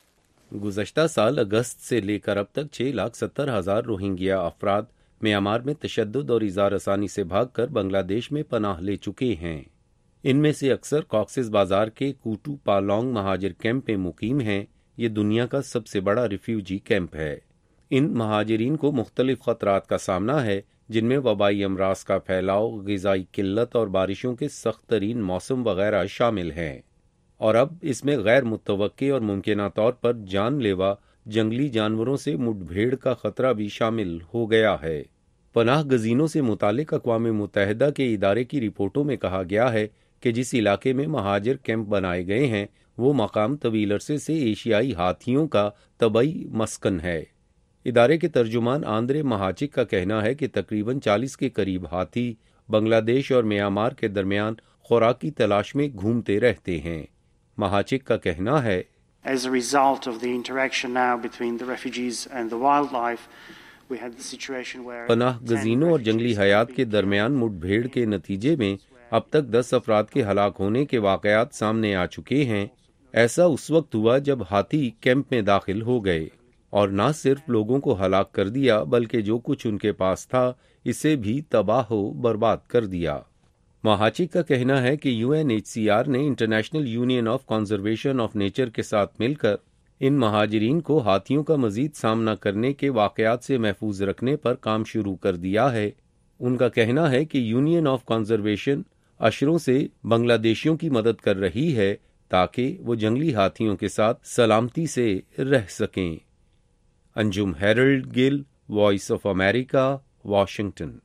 گزشتہ سال اگست سے لے کر اب تک چھ لاکھ ستر ہزار روہنگیا افراد میانمار میں تشدد اور اظہار ثانی سے بھاگ کر بنگلہ دیش میں پناہ لے چکے ہیں۔ ان میں سے اکثر کاکسس بازار کے کوٹو پالونگ مہاجر کیمپ میں مقیم ہیں۔ یہ دنیا کا سب سے بڑا ریفیوجی کیمپ ہے۔ ان مہاجرین کو مختلف خطرات کا سامنا ہے، جن میں وبائی امراض کا پھیلاؤ، غذائی قلت اور بارشوں کے سخت ترین موسم وغیرہ شامل ہیں۔ اور اب اس میں غیر متوقع اور ممکنہ طور پر جان لیوا جنگلی جانوروں سے مڈ بھیڑ کا خطرہ بھی شامل ہو گیا ہے۔ پناہ گزینوں سے متعلق اقوام متحدہ کے ادارے کی رپورٹوں میں کہا گیا ہے کہ جس علاقے میں مہاجر کیمپ بنائے گئے ہیں وہ مقام طویل عرصے سے ایشیائی ہاتھیوں کا طبعی مسکن ہے۔ ادارے کے ترجمان آندرے مہاچک کا کہنا ہے کہ تقریباً چالیس کے قریب ہاتھی بنگلہ دیش اور میانمار کے درمیان خوراک کی تلاش میں گھومتے رہتے ہیں۔ مہاچک کا کہنا ہے As a result of the interaction now between the refugees and the wildlife, we had the situation where پناہ گزینوں اور جنگلی حیات کے درمیان مٹ بھیڑ کے نتیجے میں اب تک دس افراد کے ہلاک ہونے کے واقعات سامنے آ چکے ہیں۔ ایسا اس وقت ہوا جب ہاتھی کیمپ میں داخل ہو گئے اور نہ صرف لوگوں کو ہلاک کر دیا بلکہ جو کچھ ان کے پاس تھا اسے بھی تباہ و برباد کر دیا۔ مہاچک کا کہنا ہے کہ U N H C R نے international union of conservation of nature کے ساتھ مل کر ان مہاجرین کو ہاتھیوں کا مزید سامنا کرنے کے واقعات سے محفوظ رکھنے پر کام شروع کر دیا ہے۔ ان کا کہنا ہے کہ یونین آف کنزرویشن اشروں سے بنگلہ دیشیوں کی مدد کر رہی ہے تاکہ وہ جنگلی ہاتھیوں کے ساتھ سلامتی سے رہ سکیں۔ Anjum Harold Gill, voice of America, Washington.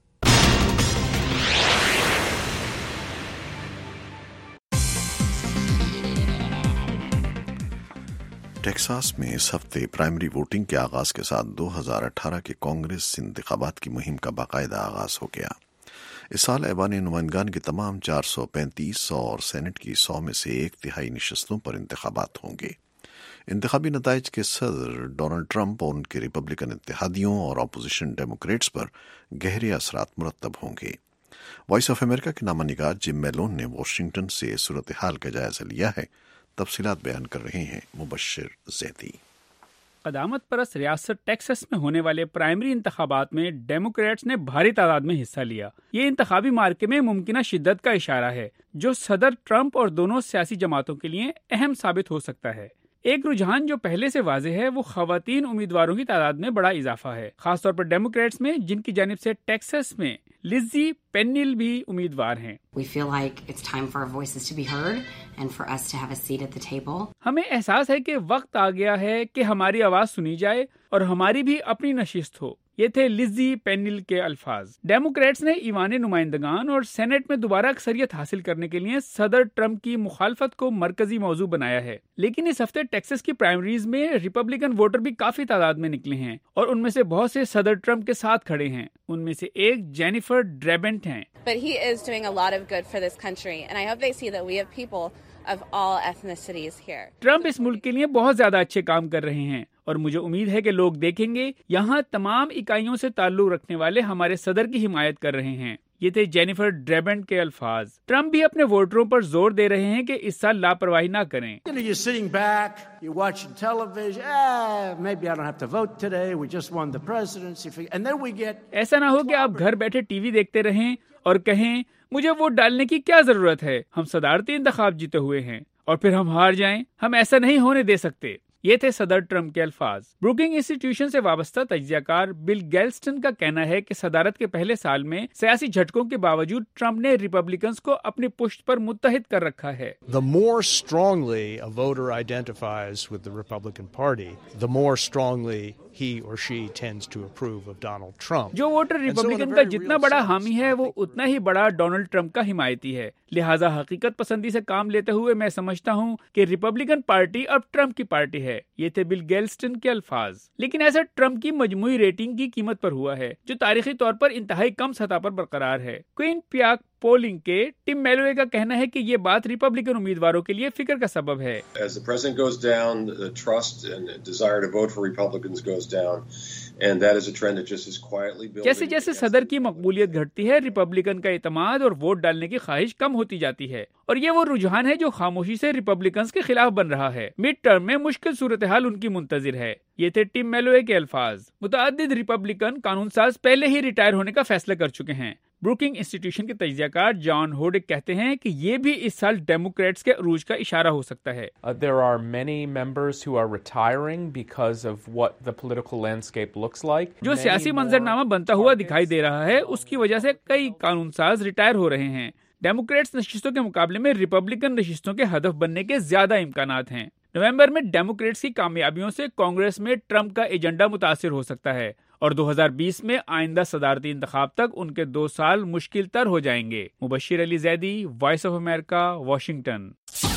Texas میں اس ہفتے پرائمری ووٹنگ کے آغاز کے ساتھ دو ہزار اٹھارہ کے کانگریس انتخابات کی مہم کا باقاعدہ آغاز ہو گیا۔ اس سال ایوان نمائندگان کی تمام چار سو پینتیس اور سینٹ کی سو میں سے ایک تہائی نشستوں پر انتخابات ہوں گے۔ انتخابی نتائج کے صدر ڈونلڈ ٹرمپ اور ان کے ریپبلکن اتحادیوں اور اپوزیشن ڈیموکریٹس پر گہرے اثرات مرتب ہوں گے۔ وائس آف امریکہ کے نامہ نگار جم میلون نے واشنگٹن سے صورتحال کا جائزہ لیا ہے۔ تفصیلات بیان کر رہے ہیں مبشر زیدی۔ قدامت پرست ریاست ٹیکساس میں ہونے والے پرائمری انتخابات میں ڈیموکریٹس نے بھاری تعداد میں حصہ لیا۔ یہ انتخابی معرکے میں ممکنہ شدت کا اشارہ ہے جو صدر ٹرمپ اور دونوں سیاسی جماعتوں کے لیے اہم ثابت ہو سکتا ہے۔ ایک رجحان جو پہلے سے واضح ہے وہ خواتین امیدواروں کی تعداد میں بڑا اضافہ ہے، خاص طور پر ڈیموکریٹس میں جن کی جانب سے ٹیکساس میں لزی پینل بھی امیدوار ہیں۔ We feel like it's time for our voices to be heard and for us to have a seat at the table. ہمیں احساس ہے کہ وقت آ گیا ہے کہ ہماری آواز سنی جائے اور ہماری بھی اپنی نشست ہو۔ یہ تھے لزی پینل کے الفاظ۔ ڈیموکریٹس نے ایوان نمائندگان اور سینٹ میں دوبارہ اکثریت حاصل کرنے کے لیے صدر ٹرمپ کی مخالفت کو مرکزی موضوع بنایا ہے، لیکن اس ہفتے ٹیکساس کی پرائمریز میں ریپبلکن ووٹر بھی کافی تعداد میں نکلے ہیں اور ان میں سے بہت سے صدر ٹرمپ کے ساتھ کھڑے ہیں۔ ان میں سے ایک جینیفر ڈریبنٹ ہیں۔ But he is doing a lot of good for this country and I hope they see that we have people of all ethnicities here. Trump اس ملک کے لیے بہت زیادہ اچھے کام کر رہے ہیں اور مجھے امید ہے کہ لوگ دیکھیں گے یہاں تمام اکائیوں سے تعلق رکھنے والے ہمارے صدر کی حمایت کر رہے ہیں۔ یہ تھے جینیفر ڈریبنٹ کے الفاظ۔ ٹرمپ بھی اپنے ووٹروں پر زور دے رہے ہیں کہ اس سال لاپرواہی نہ کریں۔ You're sitting back, you're watching television, ah, maybe I don't have to vote today, we just won the presidency, and then we get... ایسا نہ ہو کہ آپ گھر بیٹھے ٹی وی دیکھتے رہیں اور کہیں مجھے ووٹ ڈالنے کی کیا ضرورت ہے، ہم صدارتی انتخاب جیتے ہوئے ہیں اور پھر ہم ہار جائیں، ہم ایسا نہیں ہونے دے سکتے۔ یہ تھے صدر ٹرمپ کے الفاظ۔ بروکنگ انسٹیٹیوشن سے وابستہ تجزیہ کار بل گیلسٹن کا کہنا ہے کہ صدارت کے پہلے سال میں سیاسی جھٹکوں کے باوجود ٹرمپ نے ریپبلکنز کو اپنی پشت پر متحد کر رکھا ہے۔ The more strongly a voter identifies with the Republican Party, the more strongly he or she tends to approve of Donald Trump. جو ووٹر ریپبلکن کا جتنا بڑا حامی ہے وہ اتنا ہی بڑا ڈونلڈ ٹرمپ کا حمایتی ہے، لہٰذا حقیقت پسندی سے کام لیتے ہوئے میں سمجھتا ہوں کہ ریپبلکن پارٹی اب ٹرمپ کی پارٹی ہے۔ یہ تھے بل گیلسٹن کے الفاظ۔ لیکن ایسا ٹرمپ کی مجموعی ریٹنگ کی قیمت پر ہوا ہے جو تاریخی طور پر انتہائی کم سطح پر برقرار ہے۔ کوئن پیاک پولنگ کے ٹم میلوے کا کہنا ہے کہ یہ بات ریپبلکن امیدواروں کے لیے فکر کا سبب ہے۔ As the president goes down, the trust and desire to vote for Republicans goes down, and that is a trend that just is quietly building. جیسے جیسے صدر کی مقبولیت گھٹتی ہے، ریپبلکن کا اعتماد اور ووٹ ڈالنے کی خواہش کم ہوتی جاتی ہے، اور یہ وہ رجحان ہے جو خاموشی سے ریپبلکنز کے خلاف بن رہا ہے۔ مڈ ٹرم میں مشکل صورتحال ان کی منتظر ہے۔ یہ تھے ٹم میلوے کے الفاظ۔ متعدد ریپبلکن قانون ساز پہلے ہی ریٹائر ہونے کا فیصلہ کر چکے ہیں۔ بروکنگ انسٹیٹیوشن کے تجزیہ کار جان ہوڈک کہتے ہیں کہ یہ بھی اس سال ڈیموکریٹس کے عروج کا اشارہ ہو سکتا ہے۔ Uh, there are many members who are retiring because of what the political landscape looks like. جو سیاسی منظرنامہ بنتا ہوا دکھائی دے رہا ہے اس کی وجہ سے کئی قانون ساز ریٹائر ہو رہے ہیں۔ ڈیموکریٹس نشستوں کے مقابلے میں ریپبلکن نشستوں کے ہدف بننے کے زیادہ امکانات ہیں۔ نومبر میں ڈیموکریٹس کی کامیابیوں سے کانگریس میں ٹرمپ کا ایجنڈا متاثر ہو سکتا ہے اور دو ہزار بیس میں آئندہ صدارتی انتخاب تک ان کے دو سال مشکل تر ہو جائیں گے۔ Mubashir Ali Zaidi, voice of America, Washington.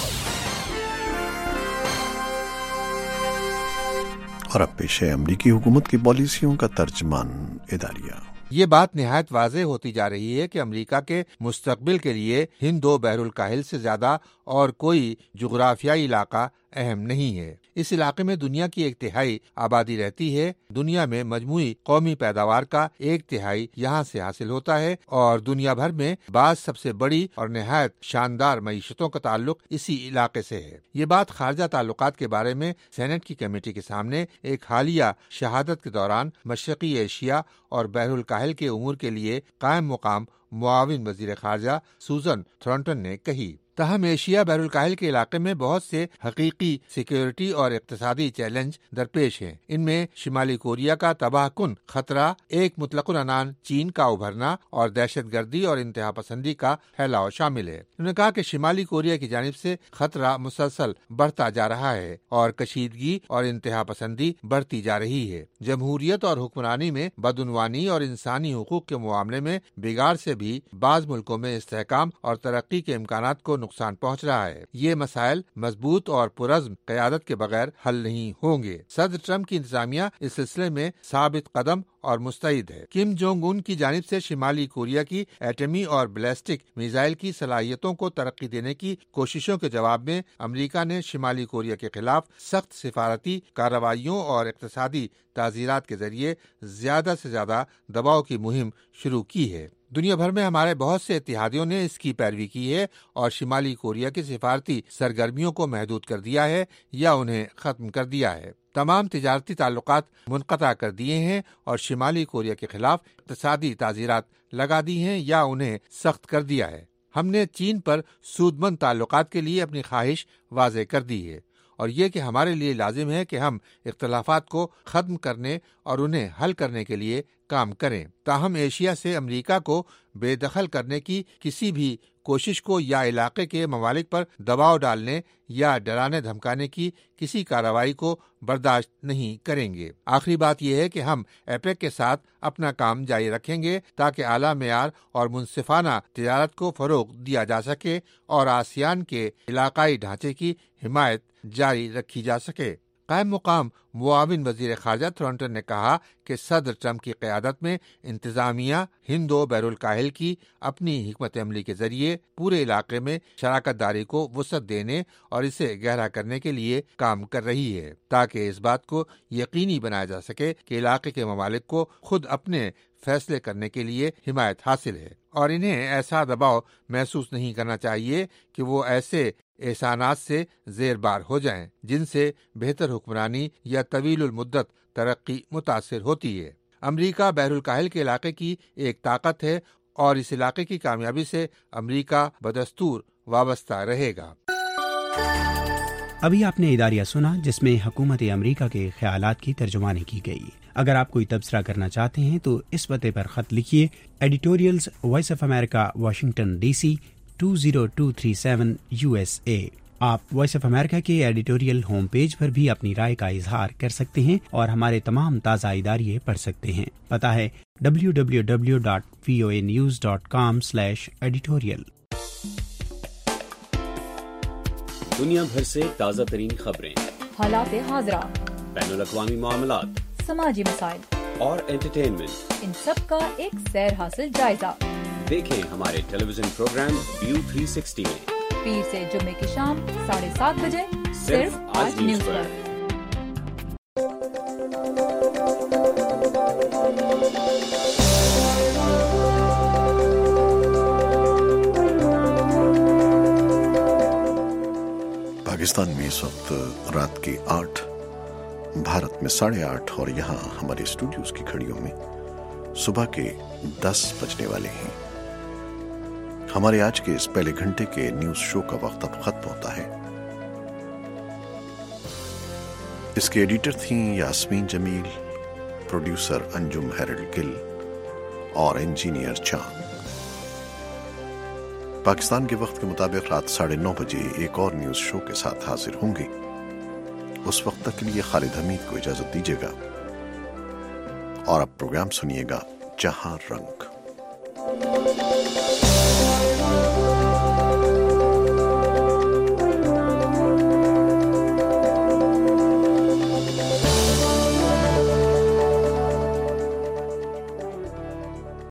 اور اب پیش ہے امریکی حکومت کی پالیسیوں کا ترجمان اداریہ۔ یہ بات نہایت واضح ہوتی جا رہی ہے کہ امریکہ کے مستقبل کے لیے ہند و بحر الکاہل سے زیادہ اور کوئی جغرافیائی علاقہ اہم نہیں ہے۔ اس علاقے میں دنیا کی ایک تہائی آبادی رہتی ہے۔ دنیا میں مجموعی قومی پیداوار کا ایک تہائی یہاں سے حاصل ہوتا ہے اور دنیا بھر میں بعض سب سے بڑی اور نہایت شاندار معیشتوں کا تعلق اسی علاقے سے ہے۔ یہ بات خارجہ تعلقات کے بارے میں سینٹ کی کمیٹی کے سامنے ایک حالیہ شہادت کے دوران مشرقی ایشیا اور بحر الکاہل کے امور کے لیے قائم مقام معاون وزیر خارجہ سوزن تھرونٹن نے کہی۔ تاہم ایشیا بحر الکاہل کے علاقے میں بہت سے حقیقی سیکیورٹی اور اقتصادی چیلنج درپیش ہیں۔ ان میں شمالی کوریا کا تباہ کن خطرہ، ایک مطلق العنان چین کا ابھرنا اور دہشت گردی اور انتہا پسندی کا پھیلاؤ شامل ہے۔ انہوں نے کہا کہ شمالی کوریا کی جانب سے خطرہ مسلسل بڑھتا جا رہا ہے اور کشیدگی اور انتہا پسندی بڑھتی جا رہی ہے۔ جمہوریت اور حکمرانی میں بدعنوانی اور انسانی حقوق کے معاملے میں بگاڑ سے بھی بعض ملکوں میں استحکام اور ترقی کے امکانات کو نقصان پہنچ رہا ہے۔ یہ مسائل مضبوط اور پرعزم قیادت کے بغیر حل نہیں ہوں گے۔ صدر ٹرمپ کی انتظامیہ اس سلسلے میں ثابت قدم اور مستعد ہے۔ کم جونگ ان کی جانب سے شمالی کوریا کی ایٹمی اور بیلسٹک میزائل کی صلاحیتوں کو ترقی دینے کی کوششوں کے جواب میں امریکہ نے شمالی کوریا کے خلاف سخت سفارتی کارروائیوں اور اقتصادی تعزیرات کے ذریعے زیادہ سے زیادہ دباؤ کی مہم شروع کی ہے۔ دنیا بھر میں ہمارے بہت سے اتحادیوں نے اس کی پیروی کی ہے اور شمالی کوریا کی سفارتی سرگرمیوں کو محدود کر دیا ہے یا انہیں ختم کر دیا ہے۔ تمام تجارتی تعلقات منقطع کر دیے ہیں اور شمالی کوریا کے خلاف اقتصادی تعزیرات لگا دی ہیں یا انہیں سخت کر دیا ہے۔ ہم نے چین پر سودمند تعلقات کے لیے اپنی خواہش واضح کر دی ہے اور یہ کہ ہمارے لیے لازم ہے کہ ہم اختلافات کو ختم کرنے اور انہیں حل کرنے کے لیے کام کریں۔ تاہم ایشیا سے امریکہ کو بے دخل کرنے کی کسی بھی کوشش کو یا علاقے کے ممالک پر دباؤ ڈالنے یا ڈرانے دھمکانے کی کسی کارروائی کو برداشت نہیں کریں گے۔ آخری بات یہ ہے کہ ہم ایپیک کے ساتھ اپنا کام جاری رکھیں گے تاکہ اعلیٰ معیار اور منصفانہ تجارت کو فروغ دیا جا سکے اور آسیان کے علاقائی ڈھانچے کی حمایت جاری رکھی جا سکے۔ قائم مقام معاون وزیر خارجہ تھرونٹن نے کہا کہ صدر ٹرمپ کی قیادت میں انتظامیہ ہند و بحر الکاہل کی اپنی حکمت عملی کے ذریعے پورے علاقے میں شراکت داری کو وسعت دینے اور اسے گہرا کرنے کے لیے کام کر رہی ہے تاکہ اس بات کو یقینی بنایا جا سکے کہ علاقے کے ممالک کو خود اپنے فیصلے کرنے کے لیے حمایت حاصل ہے اور انہیں ایسا دباؤ محسوس نہیں کرنا چاہیے کہ وہ ایسے احسانات سے زیر بار ہو جائیں جن سے بہتر حکمرانی یا طویل المدت ترقی متاثر ہوتی ہے۔ امریکہ بحر الکاہل کے علاقے کی ایک طاقت ہے اور اس علاقے کی کامیابی سے امریکہ بدستور وابستہ رہے گا۔ ابھی آپ نے اداریہ سنا جس میں حکومت امریکہ کے خیالات کی ترجمانی کی گئی۔ اگر آپ کوئی تبصرہ کرنا چاہتے ہیں تو اس پتے پر خط لکھیے، editorials voice of America Washington D C two zero two three seven U S A. آپ وائس آف امریکہ کے ایڈیٹوریل ہوم پیج پر بھی اپنی رائے کا اظہار کر سکتے ہیں اور ہمارے تمام تازہ اداریے پڑھ سکتے ہیں۔ پتہ ہے W W W dot V O A news dot com slash editorial. دنیا بھر سے تازہ ترین خبریں، حالات حاضرہ، بین الاقوامی معاملات، سماجی مسائل اور انٹرٹینمنٹ، ان سب کا ایک سیر حاصل جائزہ۔ دیکھیں ہمارے television program view three sixty میں پیر سے جمعے کی شام ساڑھے سات بجے صرف آج نیوز پر۔ پاکستان میں اس وقت رات کے آٹھ، بھارت میں ساڑھے آٹھ اور یہاں ہمارے اسٹوڈیوز کی گھڑیوں میں صبح کے دس بجنے والے ہیں۔ ہمارے آج کے اس پہلے گھنٹے کے نیوز شو کا وقت اب ختم ہوتا ہے۔ اس کے ایڈیٹر تھیں یاسمین جمیل، پروڈیوسر انجم ہیرلڈ گل اور انجینئر چاند۔ پاکستان کے وقت کے مطابق رات ساڑھے نو بجے ایک اور نیوز شو کے ساتھ حاضر ہوں گے۔ اس وقت تک کے لیے خالد حمید کو اجازت دیجیے گا और अब प्रोग्राम सुनिएगा जहां रंग।